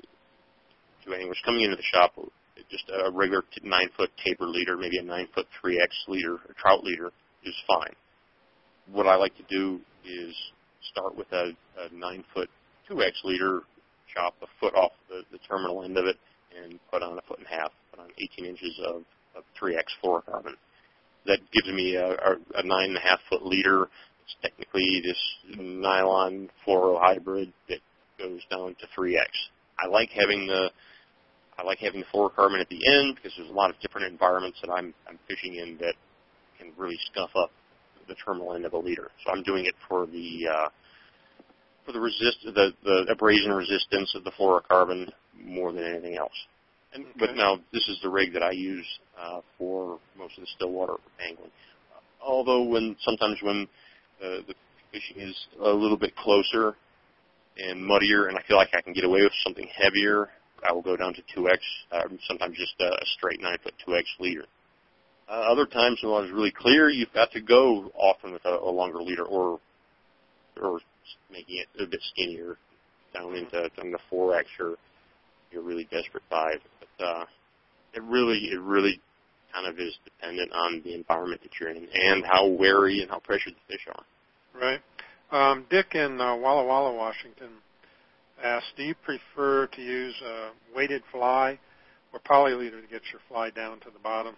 to anglers coming into the shop, just a regular nine-foot tapered leader, maybe a nine-foot three X leader, a trout leader, is fine. What I like to do is start with a, a nine-foot two X leader, chop a foot off the, the terminal end of it, and put on a foot and a half, put on eighteen inches of, of three X fluorocarbon. That gives me a, a, a nine and a half foot leader. It's technically this nylon fluoro hybrid that goes down to three X. I like having the I like having the fluorocarbon at the end because there's a lot of different environments that I'm I'm fishing in that can really scuff up the terminal end of a leader. So I'm doing it for the uh, for the resist the, the abrasion resistance of the fluorocarbon more than anything else. And, okay. But now this is the rig that I use uh, for most of the stillwater angling. Uh, although when sometimes when uh, the fishing is a little bit closer and muddier, and I feel like I can get away with something heavier, I will go down to two X. Uh, sometimes just a, a straight nine foot two X leader. Uh, other times when it's really clear, you've got to go often with a, a longer leader, or or making it a bit skinnier down into on the four X, or you're really desperate five. But uh, it really, it really kind of is dependent on the environment that you're in and how wary and how pressured the fish are. Right. Um, Dick in uh, Walla Walla, Washington, asked, do you prefer to use a weighted fly or polyleader to get your fly down to the bottom?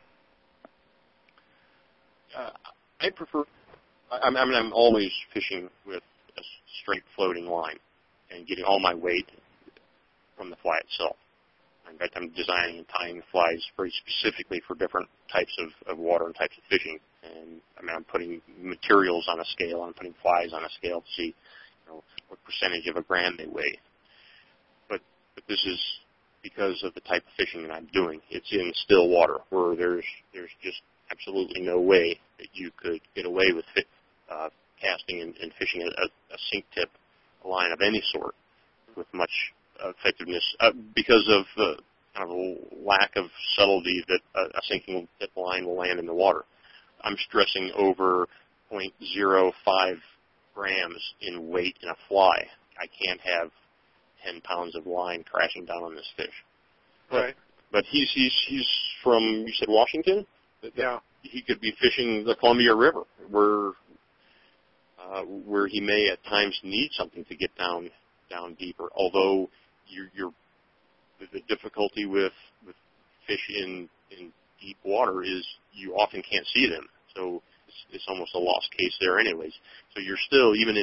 Uh, I prefer, I, I mean, I'm always fishing with a straight floating line and getting all my weight from the fly itself. In fact, I'm designing and tying the flies very specifically for different types of, of water and types of fishing. And I mean, I'm putting materials on a scale. I'm putting flies on a scale to see, you know, what percentage of a gram they weigh. But but this is because of the type of fishing that I'm doing. It's in still water where there's there's just absolutely no way that you could get away with fit, uh, casting and, and fishing a, a sink tip line of any sort with much effectiveness uh, because of the kind of a lack of subtlety that a, a sinking tip line will land in the water. I'm stressing over zero point zero five grams in weight in a fly. I can't have ten pounds of line crashing down on this fish. Right. But, but he's he's he's from, you said Washington? Yeah. He could be fishing the Columbia River, where uh, where he may at times need something to get down down deeper. Although you're, you're the, the difficulty with with fish in in deep water is you often can't see them, so it's, it's almost a lost case there, anyways. So you're still, even in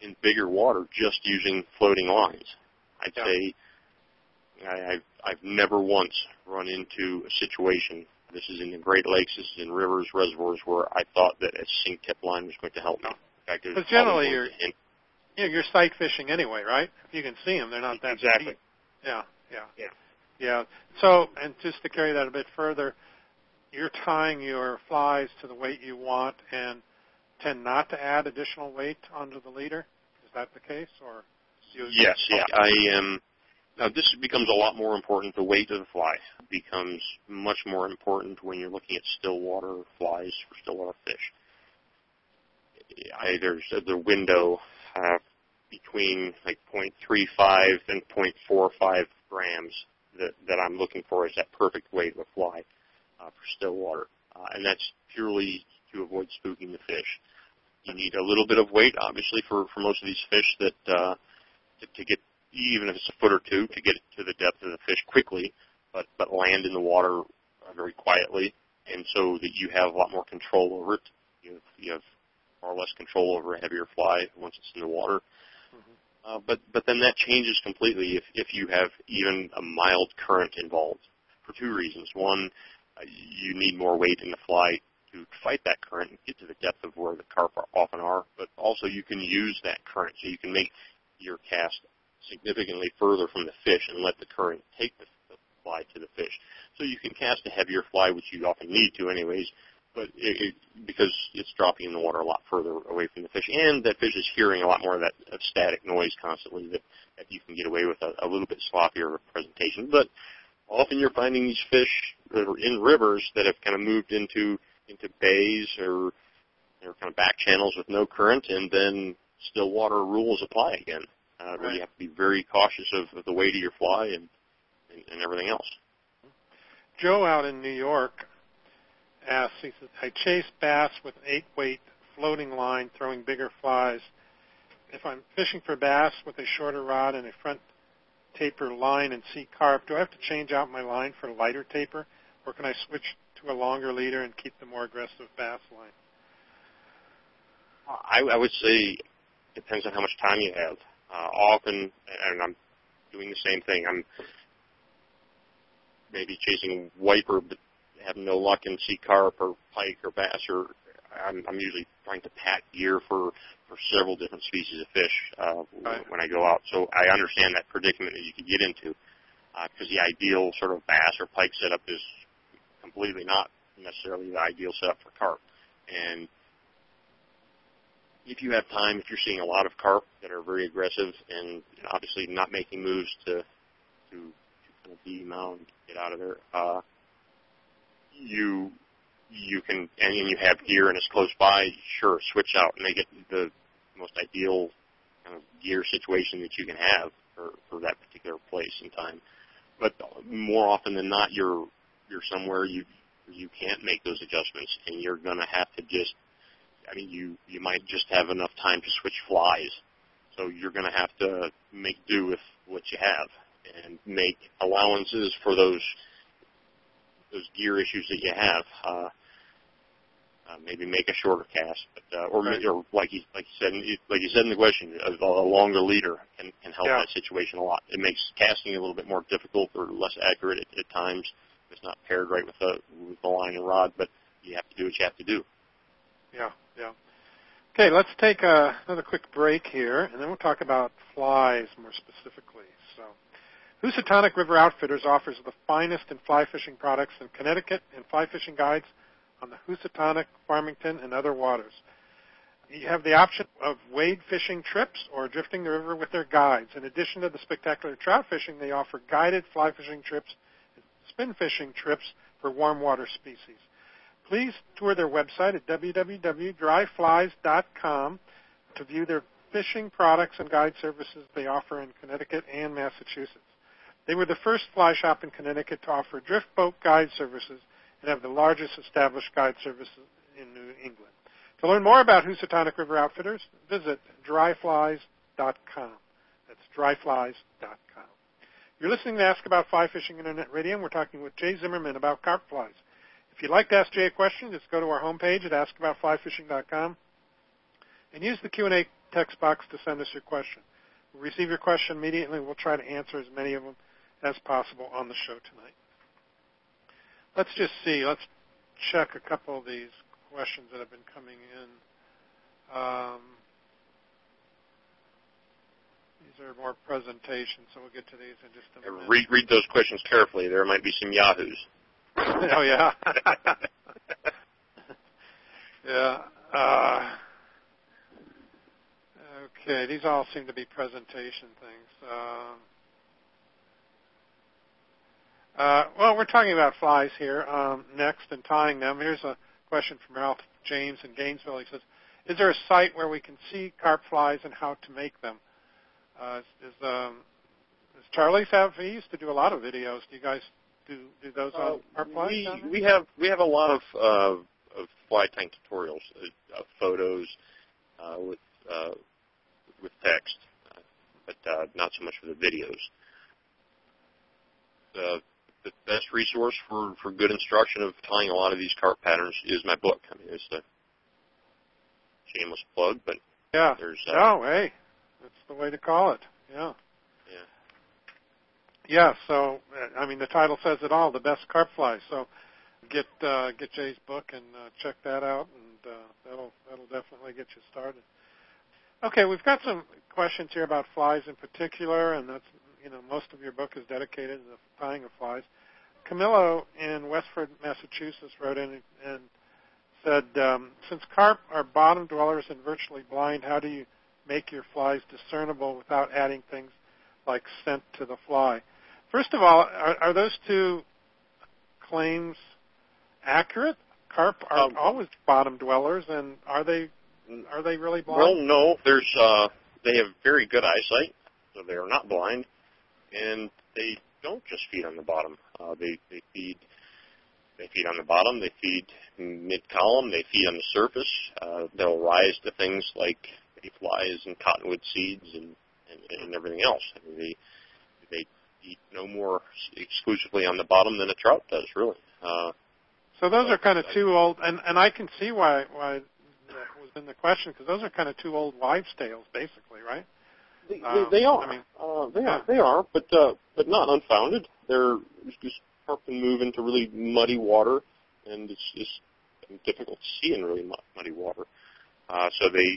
in bigger water just using floating lines. I'd yeah. say I, I've, I've never once run into a situation, this is in the Great Lakes, this is in rivers, reservoirs, where I thought that a sink tip line was going to help me. In fact, because generally you're, you know, you're sight fishing anyway, right? If you can see them, they're not that exactly. deep. Yeah, yeah, yeah, yeah. So, and just to carry that a bit further, you're tying your flies to the weight you want and tend not to add additional weight onto the leader. Is that the case, or? You yes, yeah. I am. Now, this becomes a lot more important. The weight of the fly becomes much more important when you're looking at still water flies for still water fish. I, there's the window uh, between like zero point three five and zero point four five grams that, that I'm looking for as that perfect weight of a fly uh, for still water. Uh, and that's purely to avoid spooking the fish. You need a little bit of weight, obviously, for, for most of these fish that uh, to, to get, even if it's a foot or two, to get to the depth of the fish quickly, but, but land in the water uh, very quietly, and so that you have a lot more control over it. You have, you have far less control over a heavier fly once it's in the water. Mm-hmm. Uh, but, but then that changes completely if, if you have even a mild current involved for two reasons. One, uh, you need more weight in the fly to fight that current and get to the depth of where the carp are, often are, but also you can use that current, so you can make your cast significantly further from the fish and let the current take the, the fly to the fish. So you can cast a heavier fly, which you often need to anyways, but it, it, because it's dropping in the water a lot further away from the fish, and that fish is hearing a lot more of that of static noise constantly, that, that you can get away with a, a little bit sloppier presentation. But often you're finding these fish that are in rivers that have kind of moved into into bays or, or kind of back channels with no current, and then still water rules apply again, uh, right. where you have to be very cautious of, of the weight of your fly and, and, and everything else. Joe out in New York asks, he says, I chase bass with eight-weight floating line throwing bigger flies. If I'm fishing for bass with a shorter rod and a front taper line and see carp, do I have to change out my line for a lighter taper, or can I switch to a longer leader and keep the more aggressive bass line? I, I would say it depends on how much time you have. Uh, often, and I'm doing the same thing, I'm maybe chasing wiper but have no luck and see carp or pike or bass, or I'm, I'm usually trying to pack gear for, for several different species of fish uh, right. when I go out. So I understand that predicament that you could get into, because uh, the ideal sort of bass or pike setup is completely not necessarily the ideal setup for carp. And if you have time, if you're seeing a lot of carp that are very aggressive and obviously not making moves to to, to kind of beat them out and get out of there, uh, you you can, and you have gear and it's close by, sure, switch out and make it the most ideal kind of gear situation that you can have for, for that particular place and time. But more often than not, you're you're somewhere you you can't make those adjustments, and you're going to have to just, I mean, you, you might just have enough time to switch flies. So you're going to have to make do with what you have and make allowances for those those gear issues that you have. Uh, uh, maybe make a shorter cast, but, uh, or, right. or like you like you said, like you said in the question, a, a longer leader can, can help yeah. that situation a lot. It makes casting a little bit more difficult or less accurate at, at times. It's not paired right with the with the line and rod, but you have to do what you have to do. Yeah, yeah. Okay, let's take a, another quick break here, and then we'll talk about flies more specifically. So, Housatonic River Outfitters offers the finest in fly fishing products in Connecticut and fly fishing guides on the Housatonic, Farmington, and other waters. You have the option of wade fishing trips or drifting the river with their guides. In addition to the spectacular trout fishing, they offer guided fly fishing trips and spin fishing trips for warm water species. Please tour their website at w w w dot dry flies dot com to view their fishing products and guide services they offer in Connecticut and Massachusetts. They were the first fly shop in Connecticut to offer drift boat guide services and have the largest established guide services in New England. To learn more about Housatonic River Outfitters, visit dry flies dot com. That's dry flies dot com. You're listening to Ask About Fly Fishing Internet Radio, and we're talking with Jay Zimmerman about carp flies. If you'd like to ask Jay a question, just go to our homepage at ask about fly fishing dot com and use the Q and A text box to send us your question. We'll receive your question immediately. We'll try to answer as many of them as possible on the show tonight. Let's just see. Let's check a couple of these questions that have been coming in. Um, these are more presentations, so we'll get to these in just a minute. Read, read those questions carefully. There might be some yahoos. Oh, yeah. yeah. Uh, okay, these all seem to be presentation things. Uh, uh, well, we're talking about flies here um, next and tying them. Here's a question from Ralph James in Gainesville. He says, is there a site where we can see carp flies and how to make them? Uh, is, um, does Charlie's have, he used to do a lot of videos. Do you guys do, do those uh, on carp flies? We, we have we have a lot of, uh, of fly tank tutorials, uh, photos uh, with uh, with text, uh, but uh, not so much for the videos. Uh, the best resource for, for good instruction of tying a lot of these carp patterns is my book. I mean, it's a shameless plug, but yeah. there's... Uh, oh, hey, that's the way to call it, yeah. Yeah. Yeah, so, I mean, the title says it all, the best carp flies. So get uh, get Jay's book and uh, check that out, and uh, that'll that'll definitely get you started. Okay, we've got some questions here about flies in particular, and that's, you know, most of your book is dedicated to the tying of flies. Camillo in Westford, Massachusetts, wrote in and said, um, since carp are bottom dwellers and virtually blind, how do you make your flies discernible without adding things like scent to the fly? First of all, are, are those two claims accurate? Carp are um, always bottom dwellers, and are they are they really blind? Well, no. There's uh, they have very good eyesight, so they are not blind, and they don't just feed on the bottom. Uh, they they feed they feed on the bottom. They feed mid column. They feed on the surface. Uh, they'll rise to things like mayflies and cottonwood seeds and, and, and everything else. I mean, they they eat no more exclusively on the bottom than a trout does, really. Uh, so those are kind of two old, and, and I can see why why that was in the question, because those are kind of two old wives' tales, basically, right? They, um, they are. I mean, uh, they yeah. are. They are, but uh, but not unfounded. They're just carp can move into really muddy water, and it's just difficult to see in really muddy water. Uh, so they,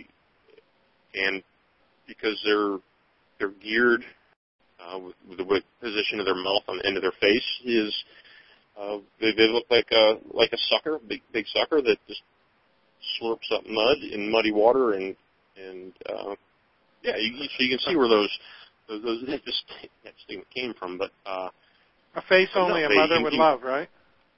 and because they're they're geared uh, with, with the position of their mouth on the end of their face is uh, they, they look like a like a sucker, big big sucker that just slurps up mud in muddy water, and and uh, yeah, you, so you can see where those those, those just that stigma came from. But uh, a face only no, a they, mother you, would you, love, right?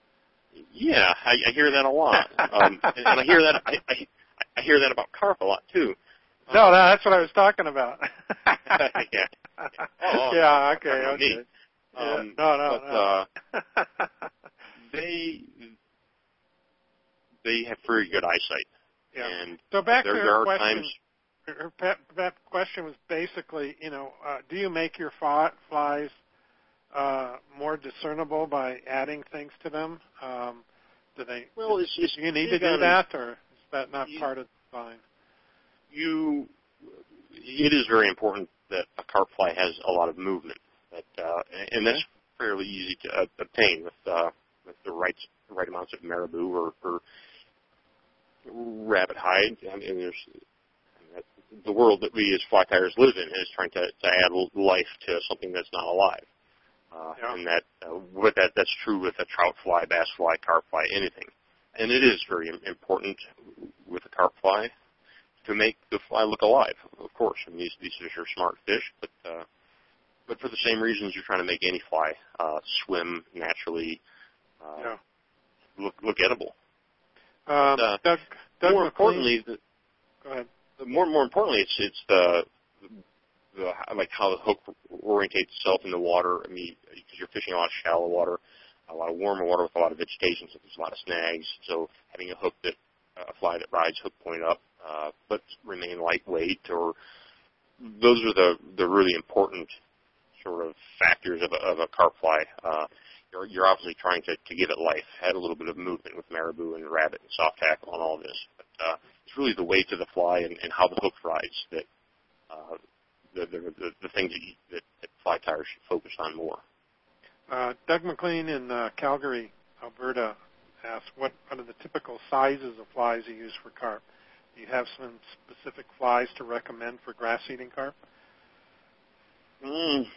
Yeah, I, I hear that a lot, um, and, and I hear that I, I, I hear that about carp a lot too. Um, no, that's what I was talking about. yeah. Oh, yeah. Okay. Okay. Me. Um, yeah. No. No. but, no. Uh, they they have very good eyesight. Yeah. And so back there, to there her are question. times. Her, her, that question was basically, you know, uh, do you make your flies uh, more discernible by adding things to them? Um, do they? Well, it's, it's, do you need you to do that, or is that not you, part of the design? You, it is very important that a carp fly has a lot of movement, that, uh, and that's fairly easy to uh, obtain with uh, with the right right amounts of marabou or, or rabbit hide. I mean, there's I mean, the world that we as fly tyers live in is trying to, to add life to something that's not alive, uh, yeah. and that uh, with that that's true with a trout fly, bass fly, carp fly, anything. And it is very important with a carp fly to make the fly look alive, of course. I mean, these these are smart fish, but uh, but for the same reasons you're trying to make any fly uh, swim naturally, uh, yeah. look look edible. Um, but, uh, Doug, Doug more McLean. importantly, the, go ahead. The more more importantly, it's it's the, the like how the hook orientates itself in the water. I mean, because you're fishing a lot of shallow water, a lot of warmer water with a lot of vegetation, so there's a lot of snags. So having a hook that a fly that rides hook point up, uh, but remain lightweight, or those are the, the really important sort of factors of a, of a carp fly. Uh, you're, you're obviously trying to, to give it life, add a little bit of movement with marabou and rabbit and soft tackle and all of this. But uh, it's really the weight of the fly and, and how the hook rides that uh, the, the, the, the things that, you, that, that fly tyers should focus on more. Uh, Doug McLean in uh, Calgary, Alberta, asked, what are the typical sizes of flies you use for carp? Do you have some specific flies to recommend for grass-eating carp? Mm,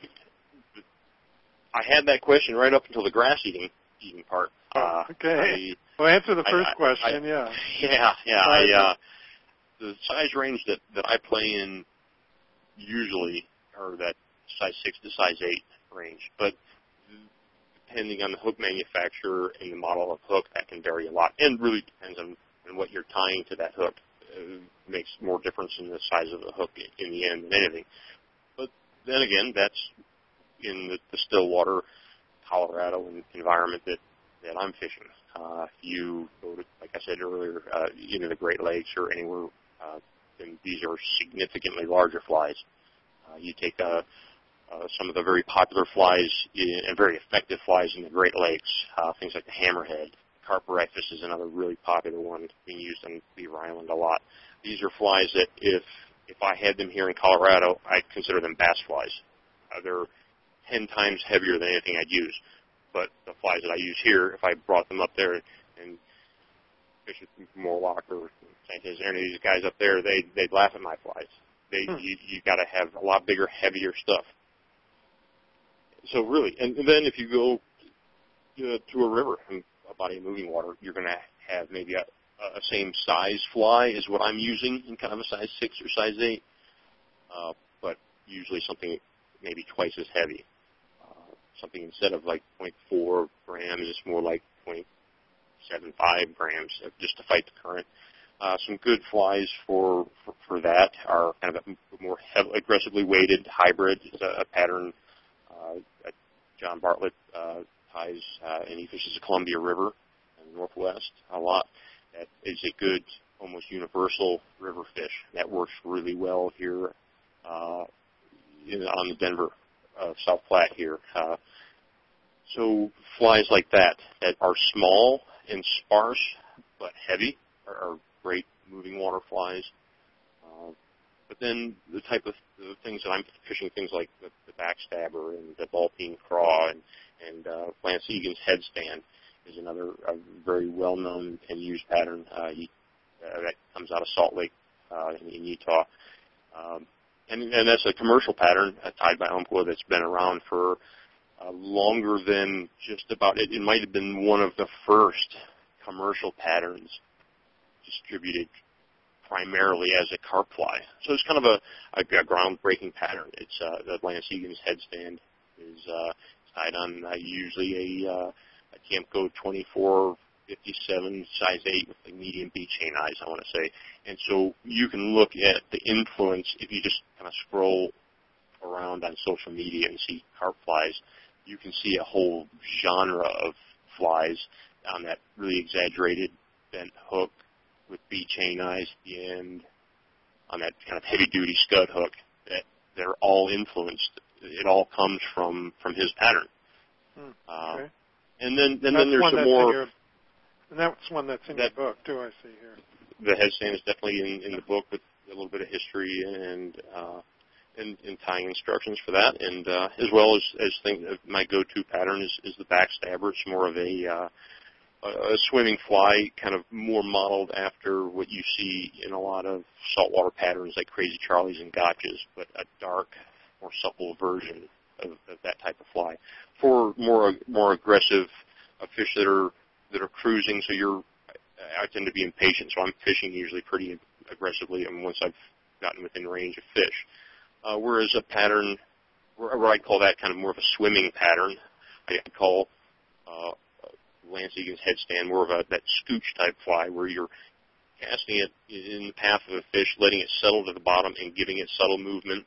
I had that question right up until the grass-eating eating part. Oh, okay. I, well, answer the first I, question, I, yeah. Yeah, yeah. I, uh, the size range that, that I play in usually are that size six to size eight range, but depending on the hook manufacturer and the model of hook, that can vary a lot, and really depends on, on what you're tying to that hook. Uh, makes more difference in the size of the hook in the end than anything. But then again, that's in the, the Stillwater, Colorado environment that, that I'm fishing. Uh, if you go to, like I said earlier, uh, into the Great Lakes or anywhere, uh, then these are significantly larger flies. Uh, you take uh, uh, some of the very popular flies in, and very effective flies in the Great Lakes, uh, things like the hammerhead. Carporhynchus is another really popular one being used on Beaver Island a lot. These are flies that if if I had them here in Colorado, I'd consider them bass flies. Uh, they're ten times heavier than anything I'd use. But the flies that I use here, if I brought them up there and fished with Morlock or Saint Kitts, any of these guys up there, they, they'd laugh at my flies. They, hmm. You, you got to have a lot bigger, heavier stuff. So really, and, and then if you go uh, to a river, a body of moving water, you're going to have maybe a, a same size fly as what I'm using in kind of a size six or size eight, uh, but usually something maybe twice as heavy. Uh, something instead of like zero point four grams, it's more like zero point seven five grams just to fight the current. Uh, some good flies for, for, for that are kind of a more heavy, aggressively weighted hybrid. It's a, a pattern uh, that John Bartlett uh, ties, uh, and he fishes the Columbia River in the Northwest a lot. That is a good, almost universal river fish. That works really well here uh, in, on the Denver uh, South Platte here. Uh, so flies like that that are small and sparse but heavy are, are great moving water flies. Uh, but then the type of the things that I'm fishing, things like the, the backstabber and the ball-peen craw and, and uh, Lance Egan's headstand is another uh, very well-known and used pattern uh, he, uh, that comes out of Salt Lake uh, in, in Utah. Um, and, and that's a commercial pattern uh, tied by Umpqua that's been around for uh, longer than just about, it, it might have been one of the first commercial patterns distributed primarily as a carp fly. So it's kind of a, a, a groundbreaking pattern. It's uh, the Lance Egan's headstand is uh, tied on uh, usually a, uh, a Tiemco twenty-four fifty-seven size eight with like medium bead chain eyes, I want to say. And so you can look at the influence if you just kind of scroll around on social media and see carp flies. You can see a whole genre of flies on that really exaggerated bent hook with bead chain eyes at the end, on that kind of heavy-duty scud hook. That they're all influenced. It all comes from, from his pattern. Hmm, uh, okay. And then, and that's then there's some more. Your, and that's one that's in that, your book too. I see here. The headstand is definitely in, in the book with a little bit of history and uh, and, and tying instructions for that, and uh, as well as as thing, my go-to pattern is, is the backstabber. It's more of a uh, a swimming fly, kind of more modeled after what you see in a lot of saltwater patterns like Crazy Charlies and Gotchas, but a dark, more supple version of, of that type of fly. For more more aggressive uh, fish that are that are cruising, so you're, I tend to be impatient, so I'm fishing usually pretty aggressively, and once I've gotten within range of fish. Uh, whereas a pattern, where I call that kind of more of a swimming pattern, I call uh, Lance Egan's headstand more of a that scooch type fly, where you're casting it in the path of a fish, letting it settle to the bottom and giving it subtle movement.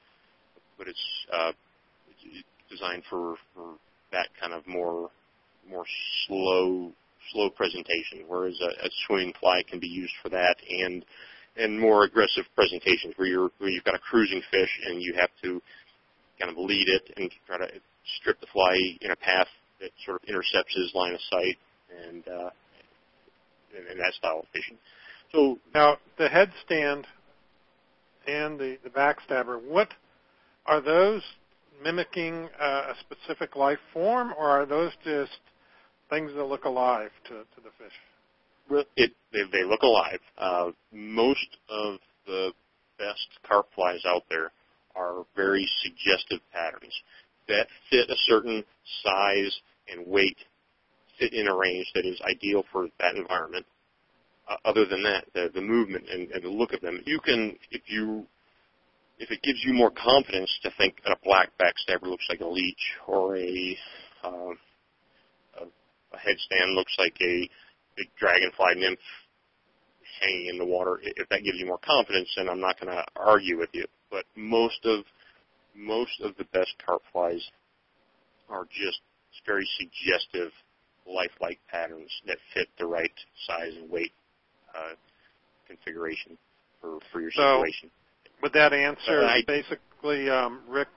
But it's, uh, it's designed for, for that kind of more more slow slow presentation, whereas a, a swimming fly can be used for that and and more aggressive presentations where you're where you've got a cruising fish and you have to kind of lead it and try to strip the fly in a path that sort of intercepts his line of sight and uh, and, and that style of fishing. So now the headstand and the, the backstabber, what are those mimicking uh, a specific life form, or are those just things that look alive to, to the fish? Well, it, they, they look alive. Uh, most of the best carp flies out there are very suggestive patterns that fit a certain size and weight, fit in a range that is ideal for that environment. Uh, other than that, the, the movement and, and the look of them, you can, if you, if it gives you more confidence to think that a black backstabber looks like a leech, or a, uh, a, a headstand looks like a big dragonfly nymph hanging in the water, if that gives you more confidence, then I'm not going to argue with you. But most of most of the best carp flies are just very suggestive, lifelike patterns that fit the right size and weight uh, configuration for, for your so, situation. Would that answer uh, I, basically um, Rick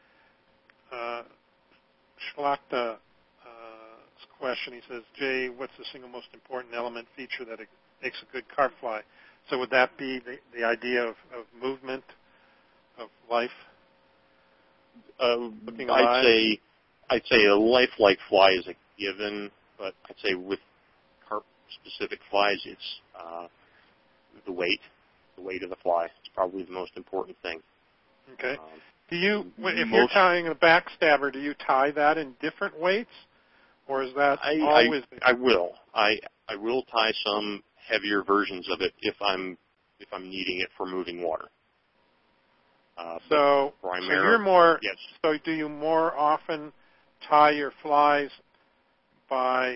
uh, Schlachta's question? He says, Jay, what's the single most important element feature that it makes a good carp fly? So would that be the, the idea of, of movement, of life? Uh, I'd say I'd say a lifelike fly is a given, but I'd say with carp-specific flies, it's uh, the weight, the weight of the fly. It's probably the most important thing. Okay. Um, do you, if most, you're tying a backstabber, do you tie that in different weights, or is that I, always? I, I will. I I will tie some heavier versions of it if I'm if I'm needing it for moving water. Uh, so, so you're more. Yes. So do you more often tie your flies by,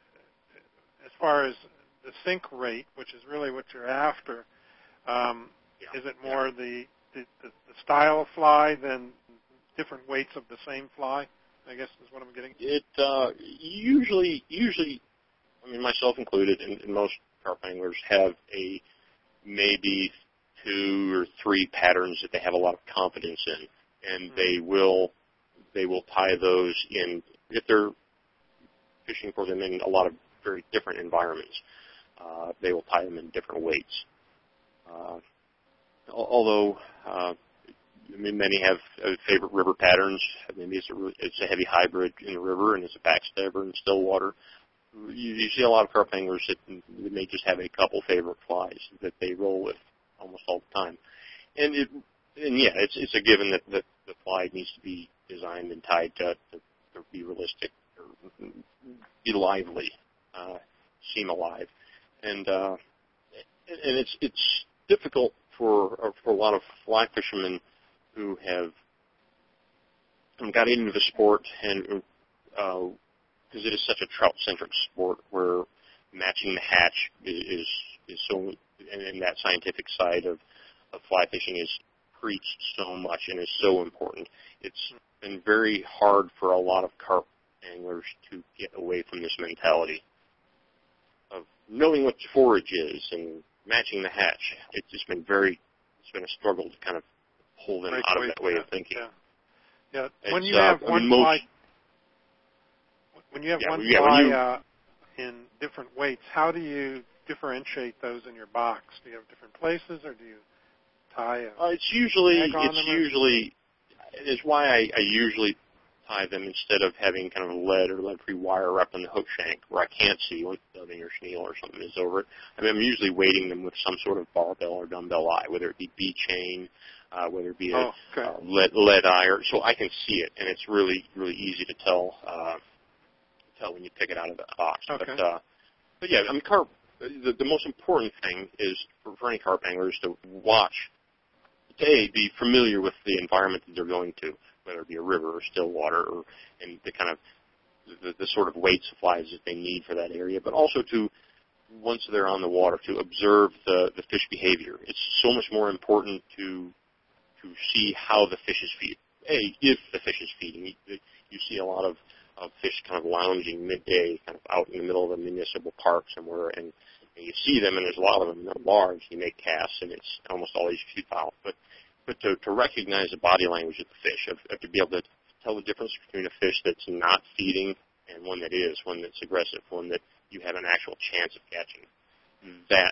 as far as the sink rate, which is really what you're after? Um, yeah. Is it more yeah. the, the the style of fly than different weights of the same fly? I guess is what I'm getting. It uh, usually usually, I mean myself included, and, and most carp anglers have a maybe two or three patterns that they have a lot of confidence in, and mm-hmm. they will they will tie those in if they're fishing for them in a lot of very different environments. Uh, they will tie them in different weights. Uh, although uh, I mean, many have uh, favorite river patterns. Maybe it's a it's a heavy hybrid in the river, and it's a backstabber in still water. You, you see a lot of carp anglers that, that may just have a couple favorite flies that they roll with almost all the time. And it, and yeah, it's it's a given that, that the fly needs to be designed and tied to, to, to be realistic, or be lively, uh, seem alive, and uh, and it's it's difficult for for a lot of fly fishermen who have got into the sport and uh, because it is such a trout-centric sport where matching the hatch is is, is so, and, and that scientific side of, of fly fishing is preached so much and is so important. It's been very hard for a lot of carp anglers to get away from this mentality of knowing what forage is and matching the hatch. It's just been very, it's been a struggle to kind of pull them Break out of away that way from of thinking. Yeah. yeah. When it's, you have uh, one I mean, most, fly, when you have yeah, one yeah, fly you, uh, in different weights, how do you differentiate those in your box? Do you have different places, or do you tie a uh, it's usually tag on it's them or? usually it's why I, I usually tie them instead of having kind of lead or lead-free wire wrapped on the hook shank where I can't see when dubbing or chenille or something is over it. I mean, I'm usually weighting them with some sort of barbell or dumbbell eye, whether it be B-chain, uh, whether it be a oh, okay. uh, lead, lead eye, or, so I can see it, and it's really, really easy to tell uh, tell when you pick it out of the box. Okay. But, uh, but yeah, I mean, carp, the, the most important thing is for, for any carp anglers to watch, to A, be familiar with the environment that they're going to, whether it be a river or still water, or and the kind of the, the sort of weight supplies that they need for that area, but also to, once they're on the water, to observe the, the fish behavior. It's so much more important to to see how the fish is feeding. A, if the fish is feeding. You, you see a lot of, of fish kind of lounging midday, kind of out in the middle of a municipal park somewhere, and, and you see them, and there's a lot of them, and they're large. You make casts, and it's almost always futile. But But to, to recognize the body language of the fish, of, of to be able to tell the difference between a fish that's not feeding and one that is, one that's aggressive, one that you have an actual chance of catching, that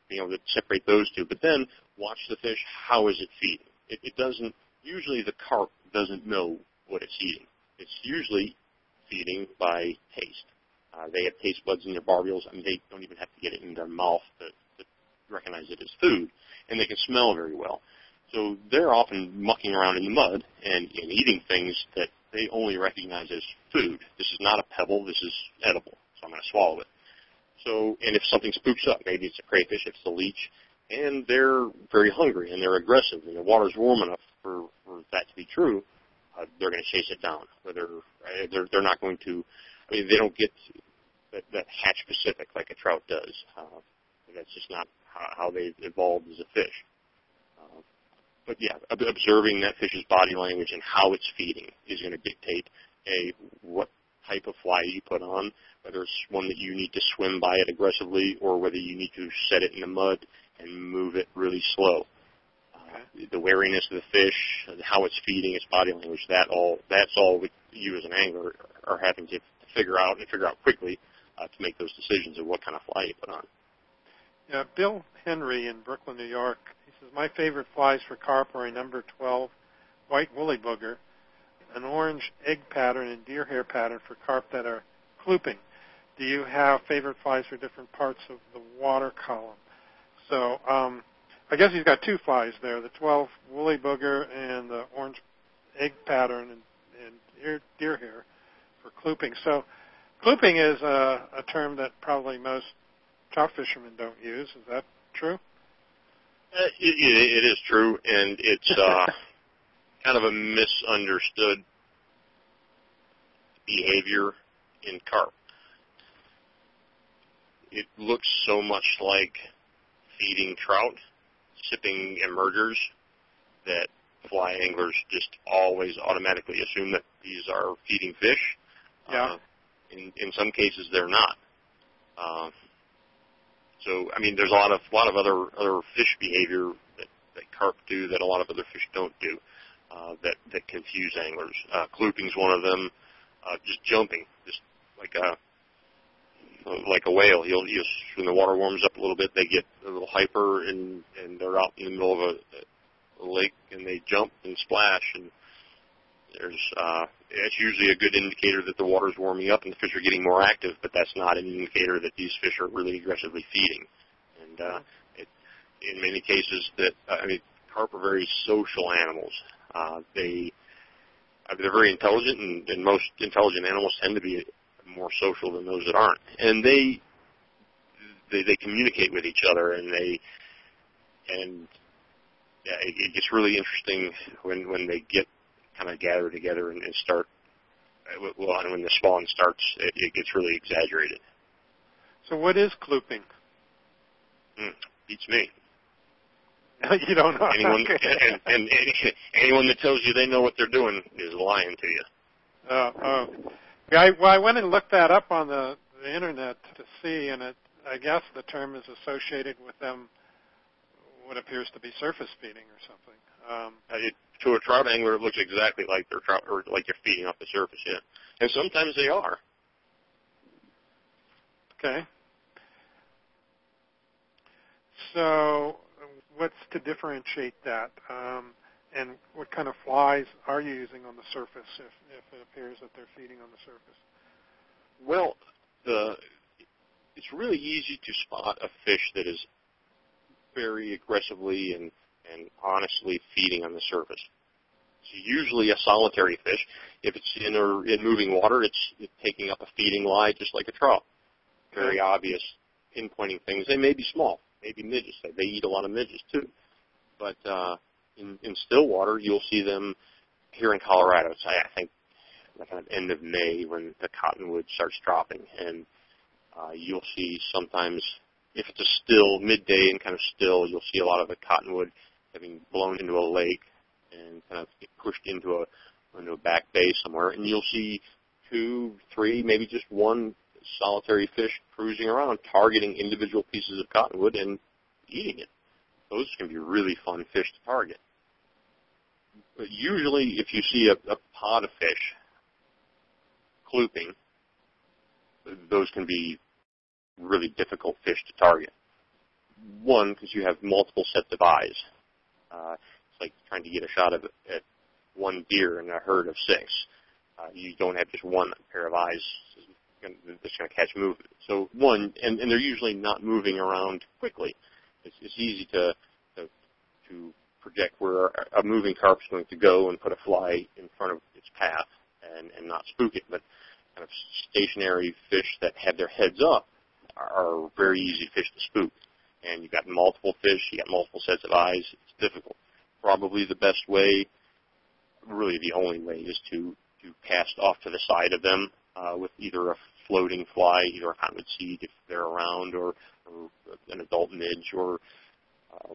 being able to separate those two. But then watch the fish. How is it feeding? It, it doesn't. Usually the carp doesn't know what it's eating. It's usually feeding by taste. Uh, they have taste buds in their barbules. I mean, they don't even have to get it in their mouth to, to recognize it as food, and they can smell very well. So they're often mucking around in the mud and, and eating things that they only recognize as food. This is not a pebble. This is edible, so I'm going to swallow it. So, and if something spooks up, maybe it's a crayfish, it's a leech, and they're very hungry and they're aggressive, and the water's warm enough for, for that to be true, uh, they're going to chase it down. Whether uh, they're they're not going to, I mean, they don't get that, that hatch specific like a trout does. Uh, that's just not how, how they evolved as a fish. Uh, but yeah, ob- observing that fish's body language and how it's feeding is going to dictate a what type of fly you put on, whether it's one that you need to swim by it aggressively or whether you need to set it in the mud and move it really slow. Uh, the wariness of the fish, how it's feeding, its body language, that all that's all you as an angler are having to figure out and figure out quickly uh, to make those decisions of what kind of fly you put on. Yeah, Bill Henry in Brooklyn, New York, he says, my favorite flies for carp are a number twelve white woolly booger, an orange egg pattern and deer hair pattern for carp that are clooping. Do you have favorite flies for different parts of the water column? So um, I guess he's got two flies there, the twelve woolly booger and the orange egg pattern and, and deer, deer hair for clooping. So clooping is a, a term that probably most trout fishermen don't use. Is that true? Uh, it, it is true, and it's uh, kind of a misunderstood behavior in carp. It looks so much like feeding trout, sipping emergers, that fly anglers just always automatically assume that these are feeding fish. Yeah. Uh, in, in some cases, they're not. Uh, so, I mean, there's a lot of lot of other other fish behavior that, that carp do that a lot of other fish don't do uh, that that confuse anglers. Uh, clooping's one of them. Uh, just jumping, just like a like a whale. You'll, you'll when the water warms up a little bit, they get a little hyper and and they're out in the middle of a, a lake and they jump and splash, and there's uh, it's usually a good indicator that the water's warming up and the fish are getting more active, but that's not an indicator that these fish are really aggressively feeding. And uh, it, in many cases, that uh, I mean, carp are very social animals. Uh, they I mean, they're very intelligent, and, and most intelligent animals tend to be more social than those that aren't. And they they, they communicate with each other, and they and yeah, it, it gets really interesting when when they get kind of gather together and, and start. Well, and when the spawn starts, it, it gets really exaggerated. So, what is clooping? Mm, beats me. You don't know. Anyone, Okay. and, and, and anyone that tells you they know what they're doing is lying to you. Uh, oh, yeah, I, well, I went and looked that up on the, the internet to see, and it, I guess the term is associated with them what appears to be surface feeding or something. Um, it, to a trout angler, it looks exactly like they're trout, or like you're feeding off the surface, yeah. And sometimes they are. Okay. So, what's to differentiate that? Um, and what kind of flies are you using on the surface if, if it appears that they're feeding on the surface? Well, the it's really easy to spot a fish that is very aggressively and, and honestly feeding on the surface. It's usually a solitary fish. If it's in or in moving water, it's, it's taking up a feeding lie just like a trout. Very obvious, pinpointing things. They may be small, maybe midges. They eat a lot of midges too. But uh, in, in still water, you'll see them here in Colorado. It's, I think, like at the end of May when the cottonwood starts dropping, and uh, you'll see sometimes, if it's a still midday and kind of still, you'll see a lot of the cottonwood having blown into a lake and kind of get pushed into a into a back bay somewhere, and you'll see two, three, maybe just one solitary fish cruising around, targeting individual pieces of cottonwood and eating it. Those can be really fun fish to target. But usually, if you see a, a pod of fish clooping, those can be really difficult fish to target. one, because you have multiple sets of eyes. Uh, it's like trying to get a shot of at one deer in a herd of six. Uh, you don't have just one pair of eyes that's going to catch movement. So one, and, and they're usually not moving around quickly. It's, it's easy to, to to project where a moving carp is going to go and put a fly in front of its path and, and not spook it. But kind of stationary fish that have their heads up are very easy fish to spook. And you've got multiple fish, you got multiple sets of eyes. It's difficult. Probably the best way, really the only way, is to, to cast off to the side of them uh, with either a floating fly, either a cottonwood seed if they're around, or, or an adult midge, or uh,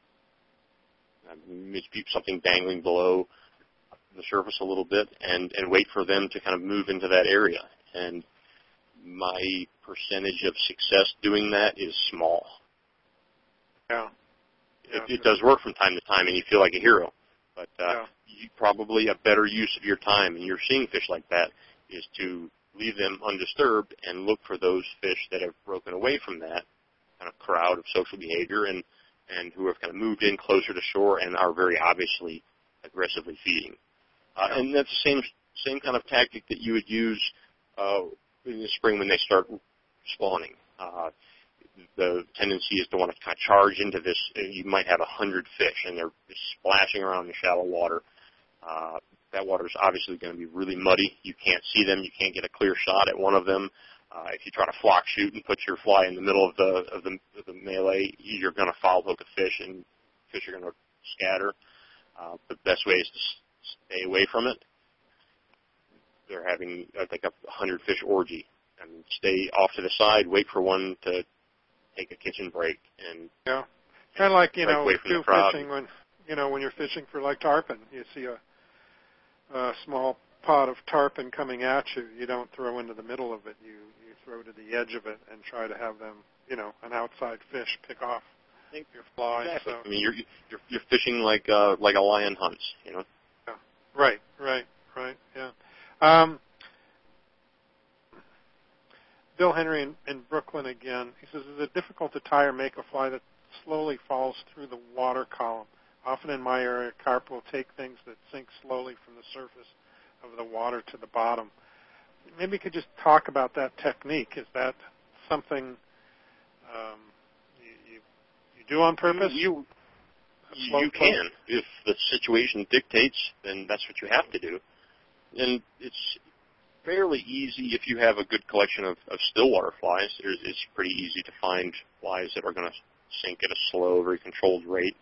maybe something dangling below the surface a little bit, and, and wait for them to kind of move into that area. And my percentage of success doing that is small. Yeah. yeah it, it does work from time to time, and you feel like a hero. But uh, yeah. you, probably a better use of your time, and you're seeing fish like that, is to leave them undisturbed and look for those fish that have broken away from that kind of crowd of social behavior and, and who have kind of moved in closer to shore and are very obviously aggressively feeding. Uh, yeah. And that's the same same kind of tactic that you would use uh, in the spring when they start spawning. Uh, the tendency is to want to kind of charge into this. You might have a hundred fish, and they're just splashing around in shallow water. Uh, that water is obviously going to be really muddy. You can't see them. You can't get a clear shot at one of them. Uh, if you try to flock shoot and put your fly in the middle of the of the, of the melee, you're going to foul hook a fish, and fish are going to scatter. Uh, the best way is to stay away from it. They're having, I think, a hundred fish orgy, and stay off to the side. Wait for one to take a kitchen break, and yeah, kind of like you know, too fishing when you know when you're fishing for like tarpon, you see a, a small pot of tarpon coming at you. You don't throw into the middle of it. You you throw to the edge of it and try to have them, you know, an outside fish pick off your fly. Exactly. So. I mean, you're you're you're fishing like uh, like a lion hunts, you know. Yeah. Right. Right. Right. Yeah. Um, Bill Henry in, in Brooklyn again. He says, is it difficult to tie or make a fly that slowly falls through the water column? Often in my area, carp will take things that sink slowly from the surface of the water to the bottom. Maybe you could just talk about that technique. Is that something um, you, you, you do on purpose? You, you, you can. If the situation dictates, then that's what you have to do. And it's fairly easy if you have a good collection of, of stillwater flies. There's, it's pretty easy to find flies that are going to sink at a slow, very controlled rate.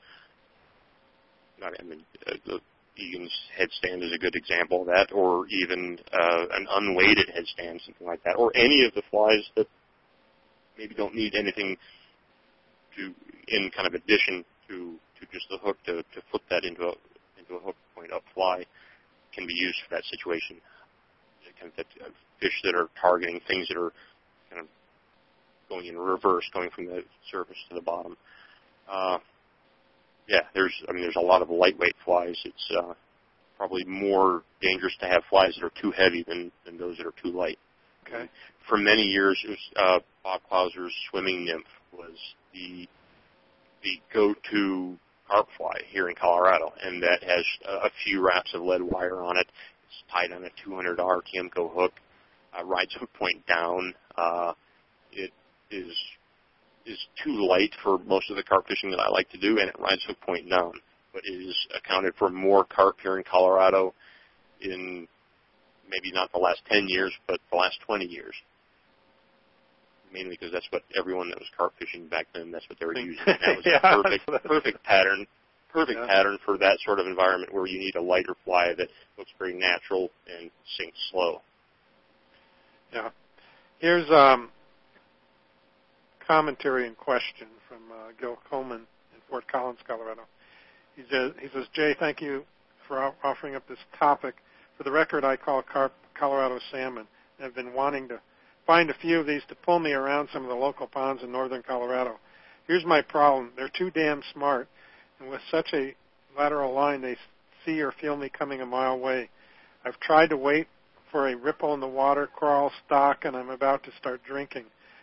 I mean, uh, the Egan's headstand is a good example of that, or even uh, an unweighted headstand, something like that, or any of the flies that maybe don't need anything to in kind of addition to, to just the hook to, to flip that into a into a hook point up fly can be used for that situation. Kind of that, uh, fish that are targeting things that are kind of going in reverse, going from the surface to the bottom. Uh, yeah, there's I mean there's a lot of lightweight flies. It's uh, probably more dangerous to have flies that are too heavy than, than those that are too light. Okay. And for many years, it was, uh, Bob Clauser's swimming nymph was the the go-to carp fly here in Colorado, and that has uh, a few wraps of lead wire on it. It's tied on a two hundred dollars Tiemco hook, uh, rides hook point down. Uh, it is is too light for most of the carp fishing that I like to do, and it rides hook point down. But it is accounted for more carp here in Colorado in maybe not the last ten years, but the last twenty years. Mainly because that's what everyone that was carp fishing back then, that's what they were using. And that was yeah, a perfect, perfect pattern. Perfect yeah. pattern for that sort of environment where you need a lighter fly that looks very natural and sinks slow. Yeah. Here's um, commentary and question from uh, Gil Coleman in Fort Collins, Colorado. He says, he says, Jay, thank you for offering up this topic. For the record, I call carp Colorado salmon. I've been wanting to find a few of these to pull me around some of the local ponds in northern Colorado. Here's my problem. They're too damn smart. And with such a lateral line, they see or feel me coming a mile away. I've tried to wait for a ripple in the water, crawl, stock, and I'm about to start drinking.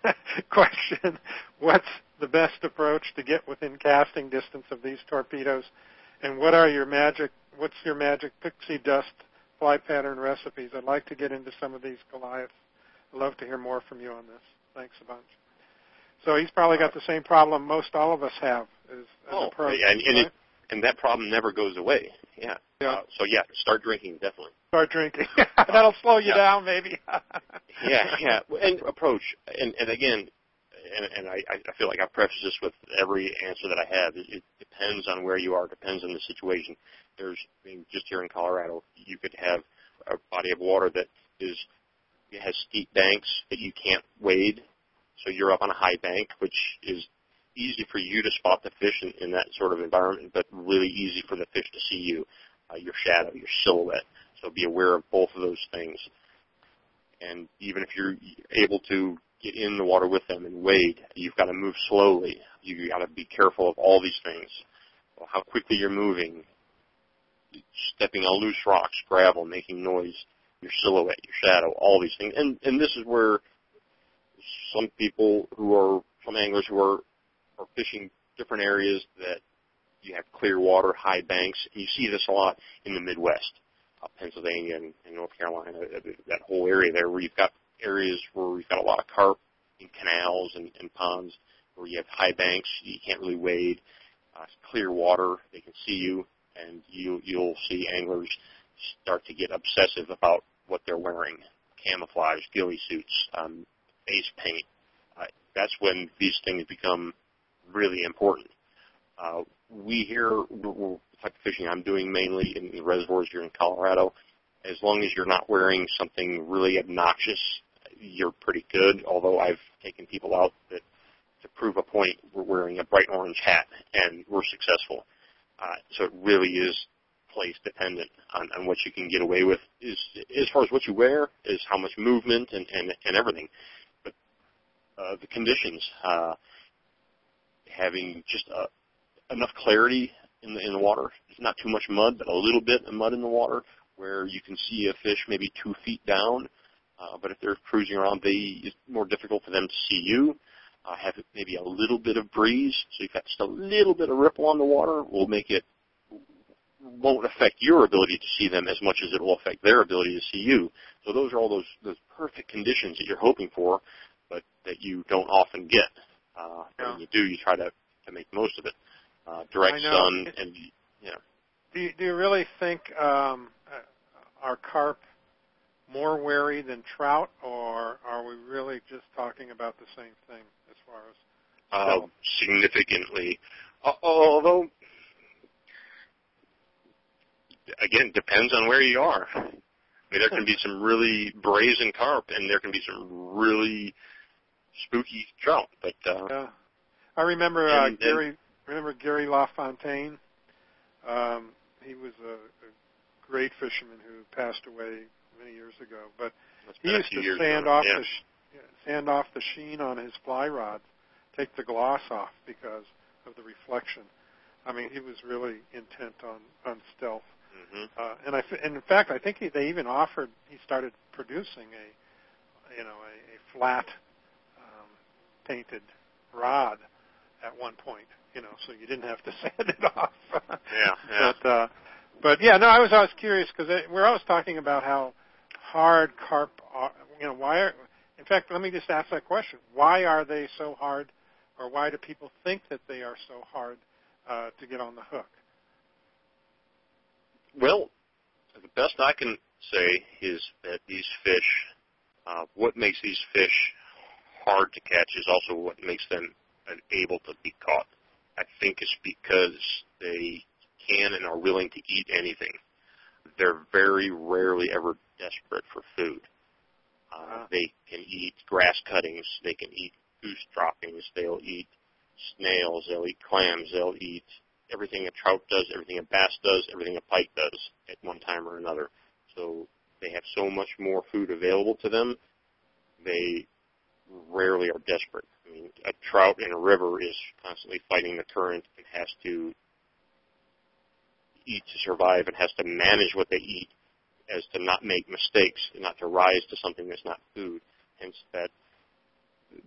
question, what's the best approach to get within casting distance of these torpedoes, and what are your magic, what's your magic pixie dust fly pattern recipes? I'd like to get into some of these Goliaths. I'd love to hear more from you on this. Thanks a bunch. So he's probably got the same problem most all of us have as, as oh, a pro. And, and, right? it, and that problem never goes away. Yeah. yeah. Uh, so, yeah, start drinking, definitely. Start drinking. That'll slow you yeah. down, maybe. yeah, yeah. And approach. And, and again, and, and I, I feel like I preface this with every answer that I have. It, it depends on where you are. It depends on the situation. There's, I mean, just here in Colorado, you could have a body of water that is it has steep banks that you can't wade. So you're up on a high bank, which is easy for you to spot the fish in, in that sort of environment, but really easy for the fish to see you, uh, your shadow, your silhouette. So be aware of both of those things. And even if you're able to get in the water with them and wade, you've got to move slowly. You've got to be careful of all these things. Well, how quickly you're moving, stepping on loose rocks, gravel, making noise, your silhouette, your shadow, all these things. And, and this is where some people who are, some anglers who are, are fishing different areas that you have clear water, high banks, and you see this a lot in the Midwest, uh, Pennsylvania and, and North Carolina, that whole area there where you've got areas where we've got a lot of carp in canals and, and ponds where you have high banks, you can't really wade, uh, clear water, they can see you, and you, you'll see anglers start to get obsessive about what they're wearing, camouflage, ghillie suits, um, face paint. Uh, that's when these things become really important. Uh, we here, the type of fishing I'm doing mainly in the reservoirs here in Colorado, as long as you're not wearing something really obnoxious, you're pretty good, although I've taken people out that, to prove a point, we're wearing a bright orange hat, and we're successful. Uh, so it really is place dependent on, on what you can get away with. Is as far as what you wear, is how much movement and, and, and everything. But uh, the conditions, uh, having just uh, enough clarity in the, in the water, not too much mud, but a little bit of mud in the water where you can see a fish maybe two feet down. Uh, but if they're cruising around, they, it's more difficult for them to see you. Uh, have maybe a little bit of breeze, so you've got just a little bit of ripple on the water will make it, won't affect your ability to see them as much as it will affect their ability to see you. So those are all those, those perfect conditions that you're hoping for, but that you don't often get. Uh, yeah. When you do, you try to, to make most of it. Uh, direct sun and, yeah. Do you, do you really think um, are carp more wary than trout, or are we really just talking about the same thing as far as uh, significantly? Uh, although, again, depends on where you are. I mean, there can be some really brazen carp, and there can be some really spooky trout. But uh, yeah, I remember uh, and, Gary. And, remember Gary LaFontaine? Um, he was a, a great fisherman who passed away many years ago. But he used to sand ago. off yeah. the sh- sand off the sheen on his fly rods, take the gloss off because of the reflection. I mean, he was really intent on on stealth. Mm-hmm. Uh, and, I, and in fact, I think he, they even offered, he started producing a, you know, a, a flat um, painted rod at one point, you know, so you didn't have to sand it off. yeah, yeah. But, uh, but yeah, no, I was always curious because we're always talking about how hard carp are, you know, why are, in fact, let me just ask that question. Why are they so hard, or why do people think that they are so hard uh, to get on the hook? Well, the best I can say is that these fish, uh, what makes these fish hard to catch is also what makes them able to be caught. I think it's because they can and are willing to eat anything. They're very rarely ever desperate for food. Uh, uh-huh. They can eat grass cuttings. They can eat goose droppings. They'll eat snails. They'll eat clams. They'll eat everything a trout does, everything a bass does, everything a pike does at one time or another. So they have so much more food available to them, they rarely are desperate. I mean, a trout in a river is constantly fighting the current and has to eat to survive and has to manage what they eat as to not make mistakes and not to rise to something that's not food. Hence that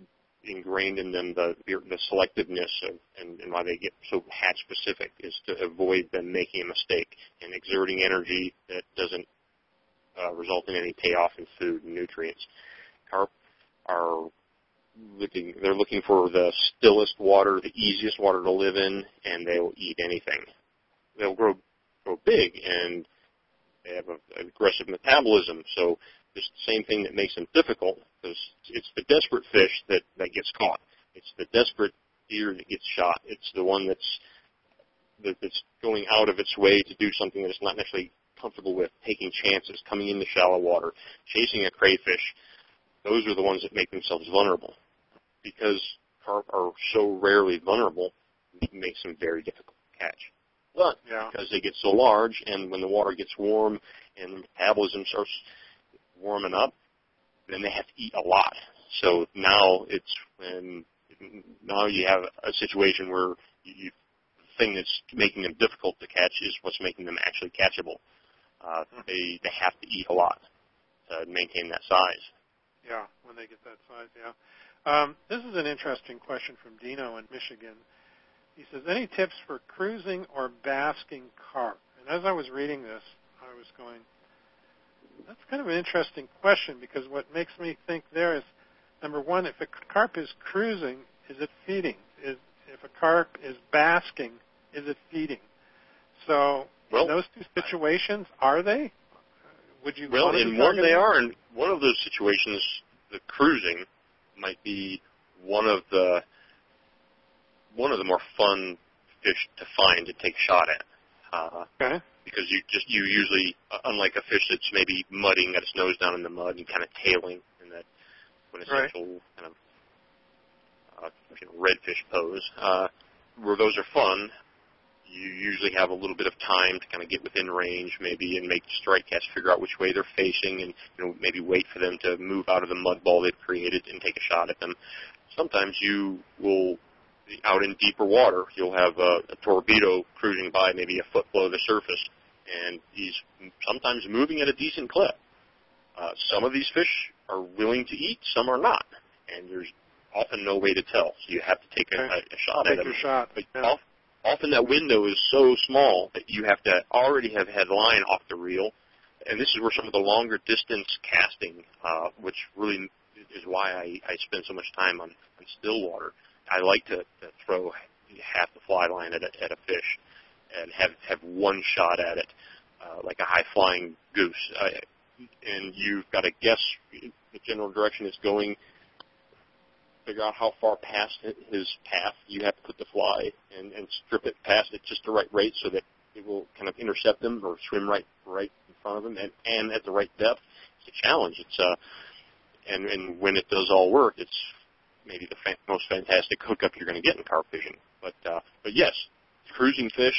ingrained in them the the selectiveness of, and, and why they get so hatch specific is to avoid them making a mistake and exerting energy that doesn't uh, result in any payoff in food and nutrients. Carp are looking they're looking for the stillest water, the easiest water to live in, and they will eat anything. They'll grow grow big, and they have a, an aggressive metabolism, so it's the same thing that makes them difficult, because it's the desperate fish that, that gets caught. It's the desperate deer that gets shot. It's the one that's that, that's going out of its way to do something that it's not necessarily comfortable with, taking chances, coming into shallow water, chasing a crayfish. Those are the ones that make themselves vulnerable. Because carp are so rarely vulnerable, it makes them very difficult to catch. But yeah. because they get so large, and when the water gets warm and the metabolism starts warming up, then they have to eat a lot. So now it's when now you have a situation where you, the thing that's making them difficult to catch is what's making them actually catchable. Uh, they they have to eat a lot to maintain that size. Yeah, when they get that size, yeah. Um, this is an interesting question from Dino in Michigan. He says, any tips for cruising or basking carp? And as I was reading this, I was going, that's kind of an interesting question, because what makes me think there is, number one, if a carp is cruising, is it feeding? Is, if a carp is basking, is it feeding? So well, in those two situations, are they? Would you well, in one they are. In one of those situations, the cruising might be one of the one of the more fun fish to find to take a shot at. Uh, okay. Because you just you usually, uh, unlike a fish that's maybe mudding, got its nose down in the mud and kind of tailing in that quintessential right. kind of uh, you know, redfish pose, uh, where those are fun, you usually have a little bit of time to kind of get within range, maybe, and make strike casts, figure out which way they're facing, and you know maybe wait for them to move out of the mud ball they've created and take a shot at them. Sometimes you will, out in deeper water, you'll have a, a torpedo cruising by maybe a foot below the surface, and he's sometimes moving at a decent clip. Uh, some of these fish are willing to eat, some are not, and there's often no way to tell, so you have to take a, a, a shot take at them. Your shot. But yeah. often, often that window is so small that you have to already have had line off the reel, and this is where some of the longer distance casting, uh, which really is why I, I spend so much time on, on still water. I like to, to throw half the fly line at a, at a fish and have have one shot at it, uh, like a high-flying goose. Uh, and you've got to guess the general direction it's going, figure out how far past his path you have to put the fly, and, and strip it past at just the right rate so that it will kind of intercept them or swim right right in front of them, and, and at the right depth. It's a challenge. It's uh, and, and when it does all work, it's maybe the fa- most fantastic hookup you're going to get in carp fishing. But uh, but yes, cruising fish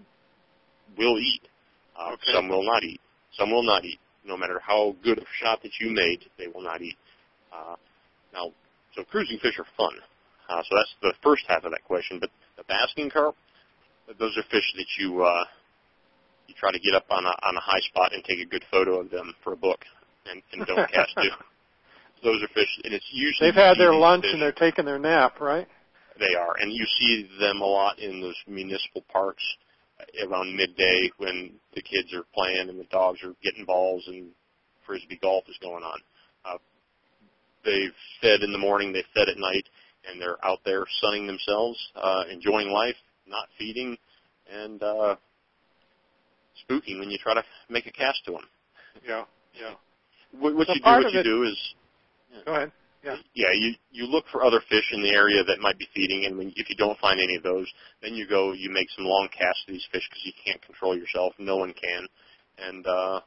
will eat. Uh, okay. Some will not eat. Some will not eat. No matter how good a shot that you made, they will not eat. Uh, now, so cruising fish are fun. Uh, so that's the first half of that question. But the basking carp, those are fish that you uh, you try to get up on a on a high spot and take a good photo of them for a book, and, and don't cast to. Those are fish, and it's usually... They've had their lunch fish. And they're taking their nap, right? They are, and you see them a lot in those municipal parks around midday when the kids are playing and the dogs are getting balls and frisbee golf is going on. Uh, they've fed in the morning, they've fed at night, and they're out there sunning themselves, uh, enjoying life, not feeding, and uh, spooking when you try to make a cast to them. Yeah, yeah. What, what so you do, what you do is... Yeah. Go ahead. Yeah. Yeah, you, you look for other fish in the area that might be feeding, and when, if you don't find any of those, then you go, you make some long casts to these fish because you can't control yourself. No one can. And uh,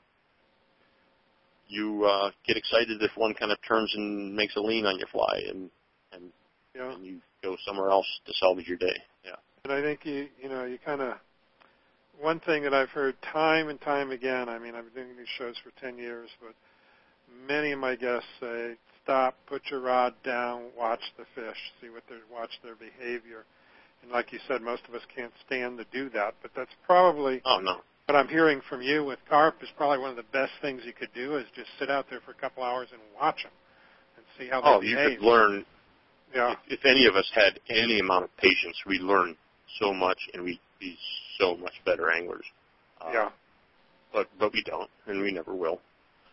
you uh, get excited if one kind of turns and makes a lean on your fly, and and, yeah. and you go somewhere else to salvage your day. Yeah. And I think, you you know, you kind of, one thing that I've heard time and time again, I mean, I've been doing these shows for ten years, but many of my guests say, stop, put your rod down, watch the fish, see what they watch their behavior. And like you said, most of us can't stand to do that, but that's probably oh, no. what I'm hearing from you with carp is probably one of the best things you could do is just sit out there for a couple hours and watch them and see how they oh, behave. Oh, you could learn Yeah. If, if any of us had any amount of patience, we'd learn so much and we'd be so much better anglers. Uh, yeah. But but we don't, and we never will.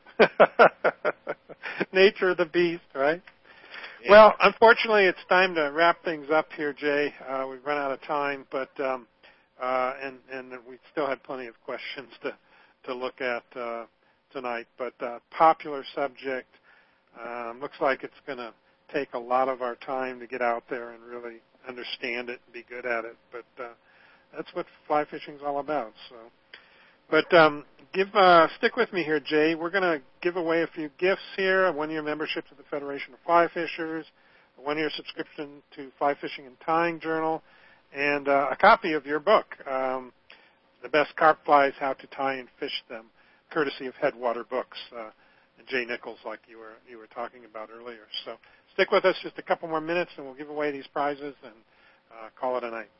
Nature of the beast, right? Yeah. Well, unfortunately, it's time to wrap things up here, Jay. Uh, we've run out of time, but um, uh, and and we still had plenty of questions to to look at uh, tonight. But uh, popular subject. Um, looks like it's going to take a lot of our time to get out there and really understand it and be good at it. But uh, that's what fly fishing is all about. So, but um, give uh, stick with me here, Jay. We're going to give away a few gifts here: a one-year membership to the Federation of Fly Fishers, a one-year subscription to Fly Fishing and Tying Journal, and uh, a copy of your book, um, "The Best Carp Flies: How to Tie and Fish Them," courtesy of Headwater Books. Uh, and Jay Nichols, like you were you were talking about earlier. So stick with us just a couple more minutes, and we'll give away these prizes and uh, call it a night.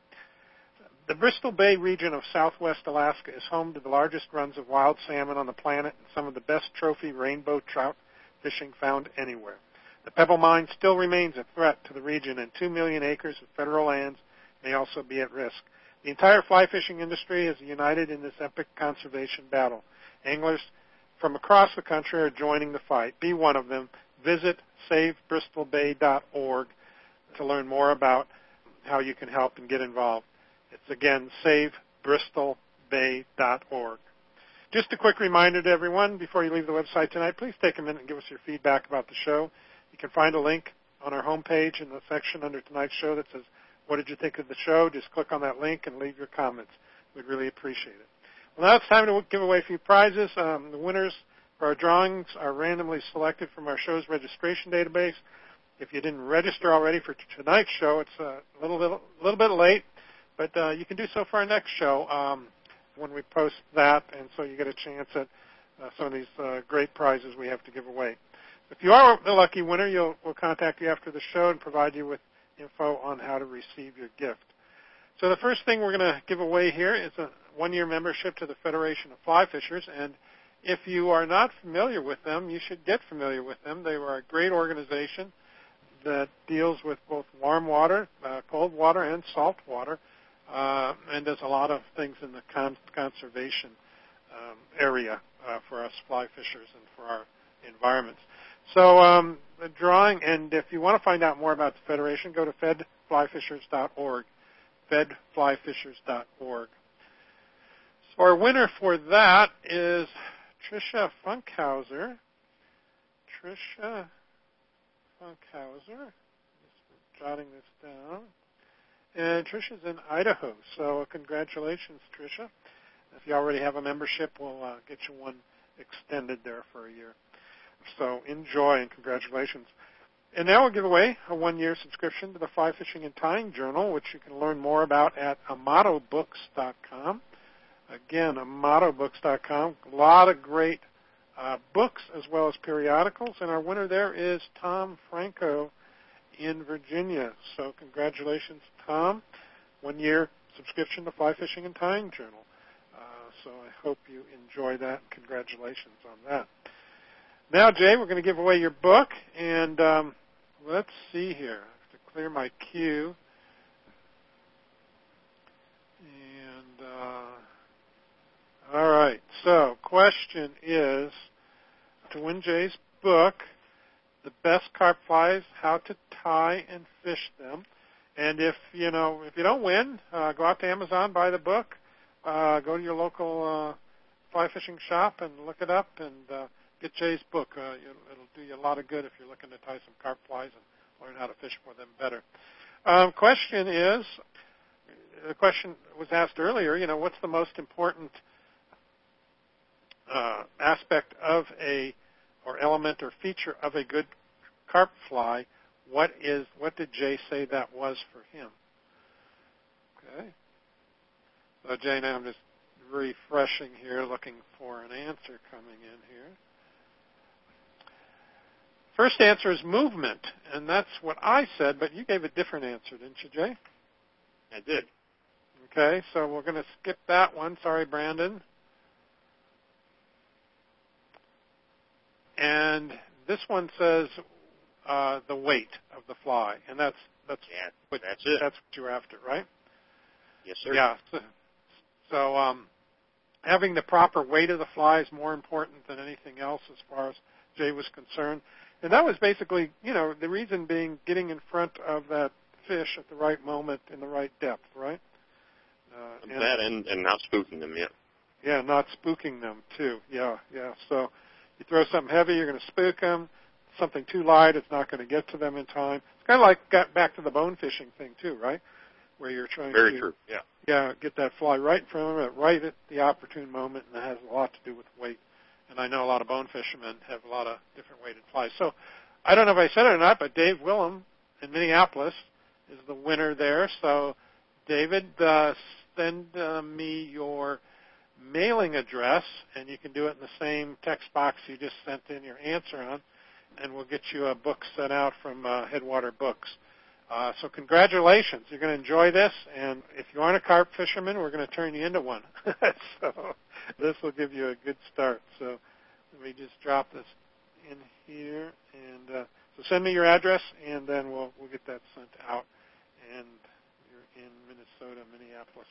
The Bristol Bay region of southwest Alaska is home to the largest runs of wild salmon on the planet and some of the best trophy rainbow trout fishing found anywhere. The Pebble Mine still remains a threat to the region, and two million acres of federal lands may also be at risk. The entire fly fishing industry is united in this epic conservation battle. Anglers from across the country are joining the fight. Be one of them. Visit save bristol bay dot org to learn more about how you can help and get involved. It's, again, save bristol bay dot org. Just a quick reminder to everyone before you leave the website tonight, please take a minute and give us your feedback about the show. You can find a link on our homepage in the section under tonight's show that says, "What did you think of the show?" Just click on that link and leave your comments. We'd really appreciate it. Well, now it's time to give away a few prizes. Um, the winners for our drawings are randomly selected from our show's registration database. If you didn't register already for tonight's show, it's a little, little, little bit late, but uh, you can do so for our next show um, when we post that, and so you get a chance at uh, some of these uh, great prizes we have to give away. If you are the lucky winner, you'll, we'll contact you after the show and provide you with info on how to receive your gift. So the first thing we're going to give away here is a one-year membership to the Federation of Fly Fishers, and if you are not familiar with them, you should get familiar with them. They were a great organization that deals with both warm water, uh, cold water, and salt water, uh, and does a lot of things in the con- conservation um, area uh, for us fly fishers and for our environments. So um, the drawing, and if you want to find out more about the Federation, go to fed fly fishers dot org, fed fly fishers dot org. So our winner for that is Tricia Funkhauser. Tricia Funkhauser. Just jotting this down. And Tricia's in Idaho, so congratulations, Tricia. If you already have a membership, we'll uh, get you one extended there for a year. So enjoy and congratulations. And now we'll give away a one-year subscription to the Fly Fishing and Tying Journal, which you can learn more about at amato books dot com. Again, amato books dot com. A lot of great uh, books as well as periodicals. And our winner there is Tom Franco in Virginia. So congratulations, Tom. One-year subscription to Fly Fishing and Tying Journal. Uh, so I hope you enjoy that. Congratulations on that. Now, Jay, we're going to give away your book. And um, let's see here. I have to clear my queue. And... Uh, All right. So, question is, to win Jay's book, The Best Carp Flies: How to Tie and Fish Them. And if you know, if you don't win, uh, go out to Amazon, buy the book, uh, go to your local uh, fly fishing shop and look it up, and uh, get Jay's book. Uh, it'll do you a lot of good if you're looking to tie some carp flies and learn how to fish for them better. Um, question is, the question was asked earlier. You know, what's the most important Uh, aspect of a, or element or feature of a good carp fly? What is, what did Jay say that was for him? Okay. So Jay, now I'm just refreshing here, looking for an answer coming in here. First answer is movement, and that's what I said, but you gave a different answer, didn't you, Jay? I did. Okay, so we're going to skip that one. Sorry, Brandon. And this one says, uh, the weight of the fly, and that's that's yeah, what that's it. That's what you're after, right? Yes, sir. Yeah. So, so um, having the proper weight of the fly is more important than anything else, as far as Jay was concerned. And that was basically, you know, the reason being getting in front of that fish at the right moment in the right depth, right? Uh, and, that and, and not spooking them, yeah. Yeah, not spooking them, too. Yeah, yeah. So you throw something heavy, you're going to spook them. Something too light, it's not going to get to them in time. It's kind of like got back to the bone fishing thing, too, right? Where you're trying Very to true, yeah. Yeah, get that fly right in front of it, right at the opportune moment, and that has a lot to do with weight. And I know a lot of bone fishermen have a lot of different weighted flies. So I don't know if I said it or not, but Dave Willem in Minneapolis is the winner there. So, David, uh, send uh, me your mailing address, and you can do it in the same text box you just sent in your answer on, and we'll get you a book sent out from uh, Headwater Books. Uh, so congratulations. You're going to enjoy this, and if you aren't a carp fisherman, we're going to turn you into one. So this will give you a good start. So let me just drop this in here, and uh, so send me your address, and then we'll we'll get that sent out. And you're in Minnesota, Minneapolis.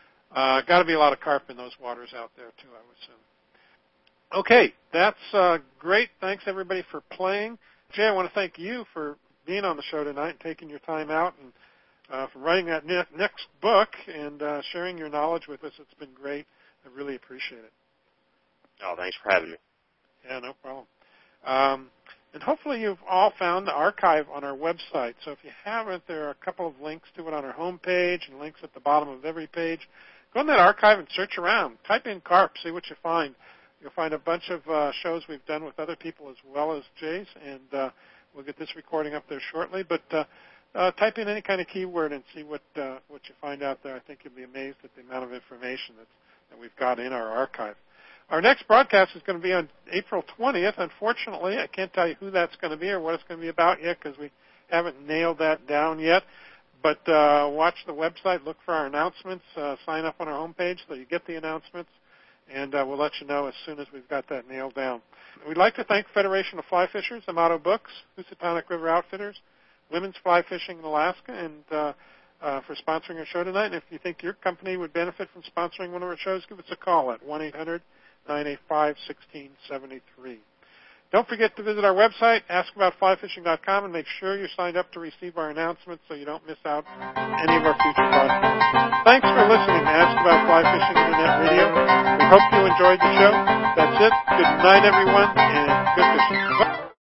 Uh, got to be a lot of carp in those waters out there too, I would assume. Okay, that's uh, great. Thanks everybody for playing. Jay, I want to thank you for being on the show tonight and taking your time out and uh, for writing that ne- next book and uh, sharing your knowledge with us. It's been great. I really appreciate it. Oh, thanks for having me. Yeah, no problem. Um, and hopefully you've all found the archive on our website. So if you haven't, there are a couple of links to it on our homepage and links at the bottom of every page. Go in that archive and search around. Type in carp, see what you find. You'll find a bunch of uh, shows we've done with other people as well as Jay's, and uh, we'll get this recording up there shortly. But uh, uh, type in any kind of keyword and see what uh, what you find out there. I think you'll be amazed at the amount of information that's, that we've got in our archive. Our next broadcast is going to be on April twentieth. Unfortunately, I can't tell you who that's going to be or what it's going to be about yet because we haven't nailed that down yet. But uh, watch the website, look for our announcements, uh, sign up on our homepage so you get the announcements, and uh, we'll let you know as soon as we've got that nailed down. We'd like to thank Federation of Fly Fishers, Amato Books, Housatonic River Outfitters, Women's Fly Fishing in Alaska, and uh, uh, for sponsoring our show tonight. And if you think your company would benefit from sponsoring one of our shows, give us a call at one eight hundred nine eight five one six seven three. Don't forget to visit our website, ask about fly fishing dot com, and make sure you're signed up to receive our announcements so you don't miss out on any of our future broadcasts. Thanks for listening to Ask About Fly Fishing Internet Radio. We hope you enjoyed the show. That's it. Good night, everyone, and good fishing.